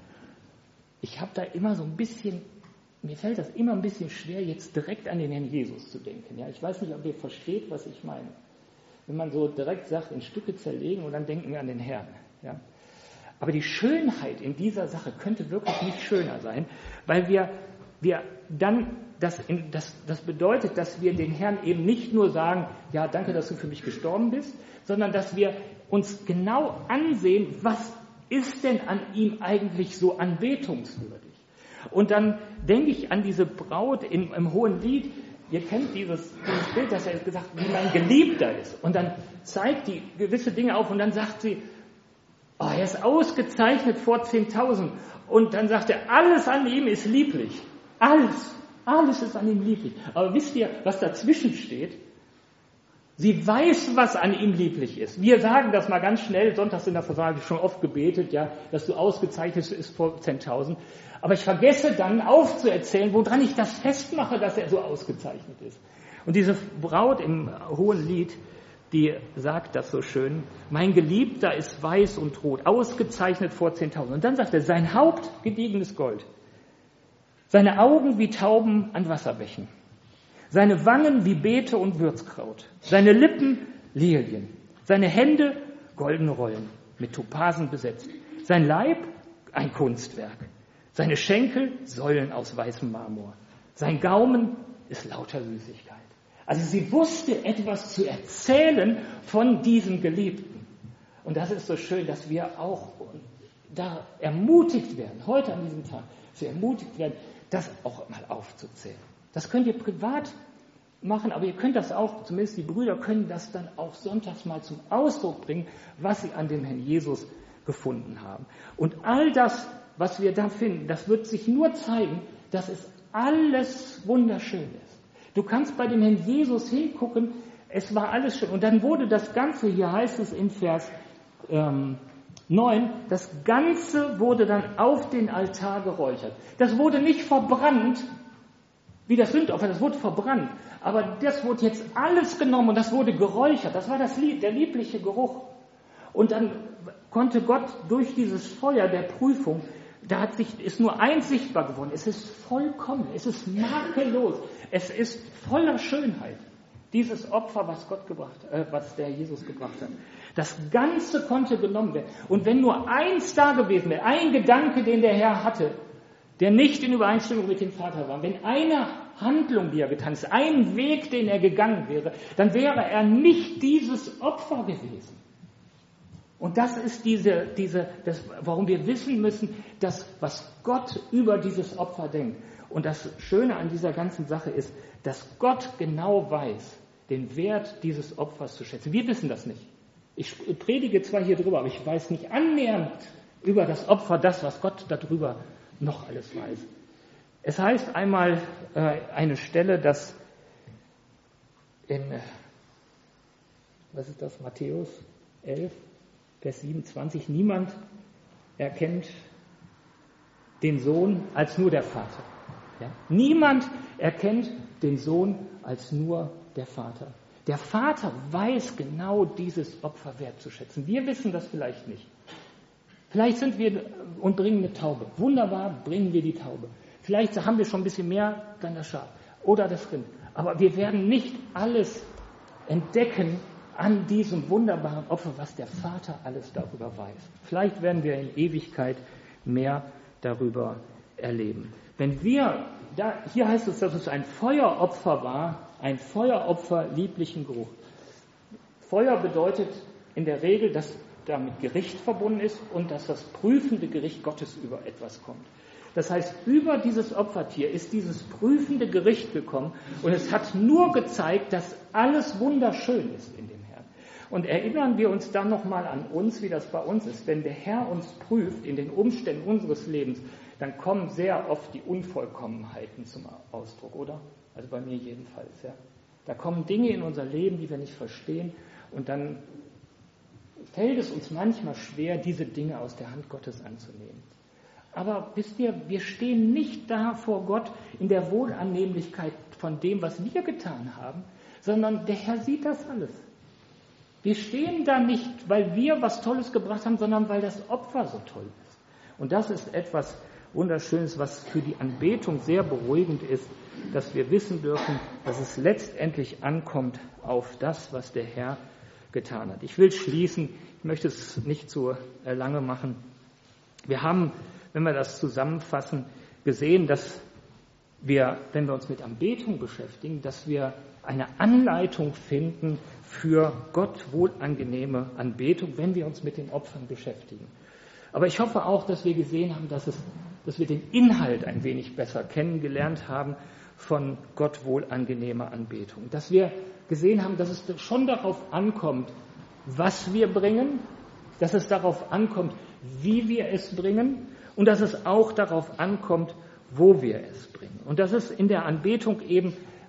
S1: Ich habe da immer so ein bisschen, mir fällt das immer ein bisschen schwer, jetzt direkt an den Herrn Jesus zu denken. Ja? Ich weiß nicht, ob ihr versteht, was ich meine. Wenn man so direkt sagt, in Stücke zerlegen, und dann denken wir an den Herrn. Ja? Aber die Schönheit in dieser Sache könnte wirklich nicht schöner sein, weil wir dann, das bedeutet, dass wir den Herrn eben nicht nur sagen, ja, danke, dass du für mich gestorben bist, sondern dass wir uns genau ansehen, was ist denn an ihm eigentlich so anbetungswürdig. Und dann denke ich an diese Braut im Hohen Lied. Ihr kennt dieses Bild, dass er gesagt hat, wie mein Geliebter ist. Und dann zeigt die gewisse Dinge auf und dann sagt sie, oh, er ist ausgezeichnet vor 10.000. Und dann sagt er, alles an ihm ist lieblich. Alles ist an ihm lieblich. Aber wisst ihr, was dazwischen steht? Sie weiß, was an ihm lieblich ist. Wir sagen das mal ganz schnell, sonntags in der Versammlung, schon oft gebetet, ja, dass du ausgezeichnet bist vor 10.000. Aber ich vergesse dann aufzuerzählen, woran ich das festmache, dass er so ausgezeichnet ist. Und diese Braut im Hohen Lied, die sagt das so schön: Mein Geliebter ist weiß und rot, ausgezeichnet vor 10.000. Und dann sagt er: Sein Haupt gediegenes Gold, seine Augen wie Tauben an Wasserbächen, seine Wangen wie Beete und Würzkraut, seine Lippen Lilien, seine Hände goldene Rollen mit Topasen besetzt, sein Leib ein Kunstwerk, seine Schenkel Säulen aus weißem Marmor, sein Gaumen ist lauter Süßigkeit. Also sie wusste etwas zu erzählen von diesem Geliebten. Und das ist so schön, dass wir auch da ermutigt werden, heute an diesem Tag, zu ermutigt werden, das auch mal aufzuzählen. Das könnt ihr privat machen, aber ihr könnt das auch, zumindest die Brüder können das dann auch sonntags mal zum Ausdruck bringen, was sie an dem Herrn Jesus gefunden haben. Und all das, was wir da finden, das wird sich nur zeigen, dass es alles wunderschön ist. Du kannst bei dem Herrn Jesus hingucken, es war alles schön. Und dann wurde das Ganze, hier heißt es in Vers 9, das Ganze wurde dann auf den Altar geräuchert. Das wurde nicht verbrannt, wie das Sündopfer, das wurde verbrannt. Aber das wurde jetzt alles genommen und das wurde geräuchert. Das war der liebliche Geruch. Und dann konnte Gott durch dieses Feuer der Prüfung, ist nur eins sichtbar geworden. Es ist vollkommen, es ist makellos, es ist voller Schönheit. Dieses Opfer, was der Jesus gebracht hat. Das Ganze konnte genommen werden. Und wenn nur eins da gewesen wäre, ein Gedanke, den der Herr hatte, der nicht in Übereinstimmung mit dem Vater war, wenn eine Handlung, die er getan hat, ein Weg, den er gegangen wäre, dann wäre er nicht dieses Opfer gewesen. Und das ist warum wir wissen müssen, was Gott über dieses Opfer denkt. Und das Schöne an dieser ganzen Sache ist, dass Gott genau weiß, den Wert dieses Opfers zu schätzen. Wir wissen das nicht. Ich predige zwar hier drüber, aber ich weiß nicht annähernd über das Opfer das, was Gott darüber noch alles weiß. Es heißt einmal eine Stelle, dass in Matthäus 11, Vers 27, niemand erkennt den Sohn als nur der Vater. Ja? Niemand erkennt den Sohn als nur der Vater. Der Vater weiß genau dieses Opfer wertzuschätzen. Wir wissen das vielleicht nicht. Vielleicht sind wir und bringen eine Taube. Wunderbar, bringen wir die Taube. Vielleicht haben wir schon ein bisschen mehr, dann das Schaf oder das Rind. Aber wir werden nicht alles entdecken an diesem wunderbaren Opfer, was der Vater alles darüber weiß. Vielleicht werden wir in Ewigkeit mehr darüber erleben. Wenn wir, hier heißt es, dass es ein Feueropfer war, ein Feueropfer lieblichen Geruch. Feuer bedeutet in der Regel, dass damit Gericht verbunden ist und dass das prüfende Gericht Gottes über etwas kommt. Das heißt, über dieses Opfertier ist dieses prüfende Gericht gekommen und es hat nur gezeigt, dass alles wunderschön ist in dem Herrn. Und erinnern wir uns dann nochmal an uns, wie das bei uns ist. Wenn der Herr uns prüft in den Umständen unseres Lebens, dann kommen sehr oft die Unvollkommenheiten zum Ausdruck, oder? Also bei mir jedenfalls, ja. Da kommen Dinge in unser Leben, die wir nicht verstehen und dann fällt es uns manchmal schwer, diese Dinge aus der Hand Gottes anzunehmen. Aber wisst ihr, wir stehen nicht da vor Gott in der Wohlannehmlichkeit von dem, was wir getan haben, sondern der Herr sieht das alles. Wir stehen da nicht, weil wir was Tolles gebracht haben, sondern weil das Opfer so toll ist. Und das ist etwas Wunderschönes, was für die Anbetung sehr beruhigend ist, dass wir wissen dürfen, dass es letztendlich ankommt auf das, was der Herr getan hat. Ich will schließen, ich möchte es nicht zu lange machen. Wir haben, wenn wir das zusammenfassen, gesehen, dass wir, wenn wir uns mit Anbetung beschäftigen, dass wir eine Anleitung finden für Gott wohlangenehme Anbetung, wenn wir uns mit den Opfern beschäftigen. Aber ich hoffe auch, dass wir gesehen haben, dass wir den Inhalt ein wenig besser kennengelernt haben von Gott wohlangenehmer Anbetung. Dass wir gesehen haben, dass es schon darauf ankommt, was wir bringen, dass es darauf ankommt, wie wir es bringen und dass es auch darauf ankommt, wo wir es bringen. Und dass es in der Anbetung eben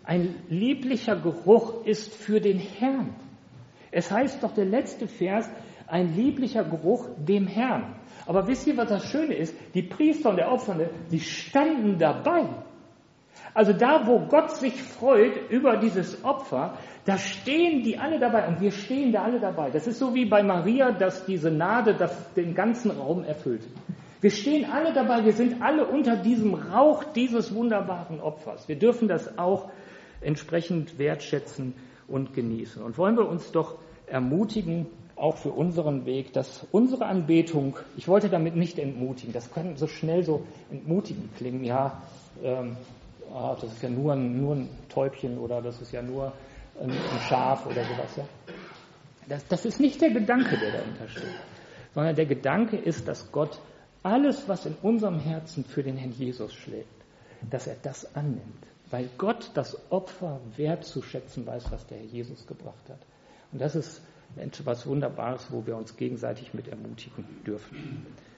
S1: Ein lieblicher Geruch ist für den Herrn. Es heißt doch der letzte Vers, ein lieblicher Geruch dem Herrn. Aber wisst ihr, was das Schöne ist? Die Priester und der Opfernde, die standen dabei. Also da, wo Gott sich freut über dieses Opfer, da stehen die alle dabei und wir stehen da alle dabei. Das ist so wie bei Maria, dass diese Nade den ganzen Raum erfüllt. Wir stehen alle dabei, wir sind alle unter diesem Rauch dieses wunderbaren Opfers. Wir dürfen das auch entsprechend wertschätzen und genießen. Und wollen wir uns doch ermutigen, auch für unseren Weg, dass unsere Anbetung, ich wollte damit nicht entmutigen, das kann so schnell so entmutigend klingen, ja, das ist ja nur ein Täubchen oder das ist ja nur ein Schaf oder sowas. Ja. Das ist nicht der Gedanke, der dahinter steht, sondern der Gedanke ist, dass Gott alles, was in unserem Herzen für den Herrn Jesus schlägt, dass er das annimmt, weil Gott das Opfer wertzuschätzen weiß, was der Herr Jesus gebracht hat. Und das ist etwas Wunderbares, wo wir uns gegenseitig mit ermutigen dürfen.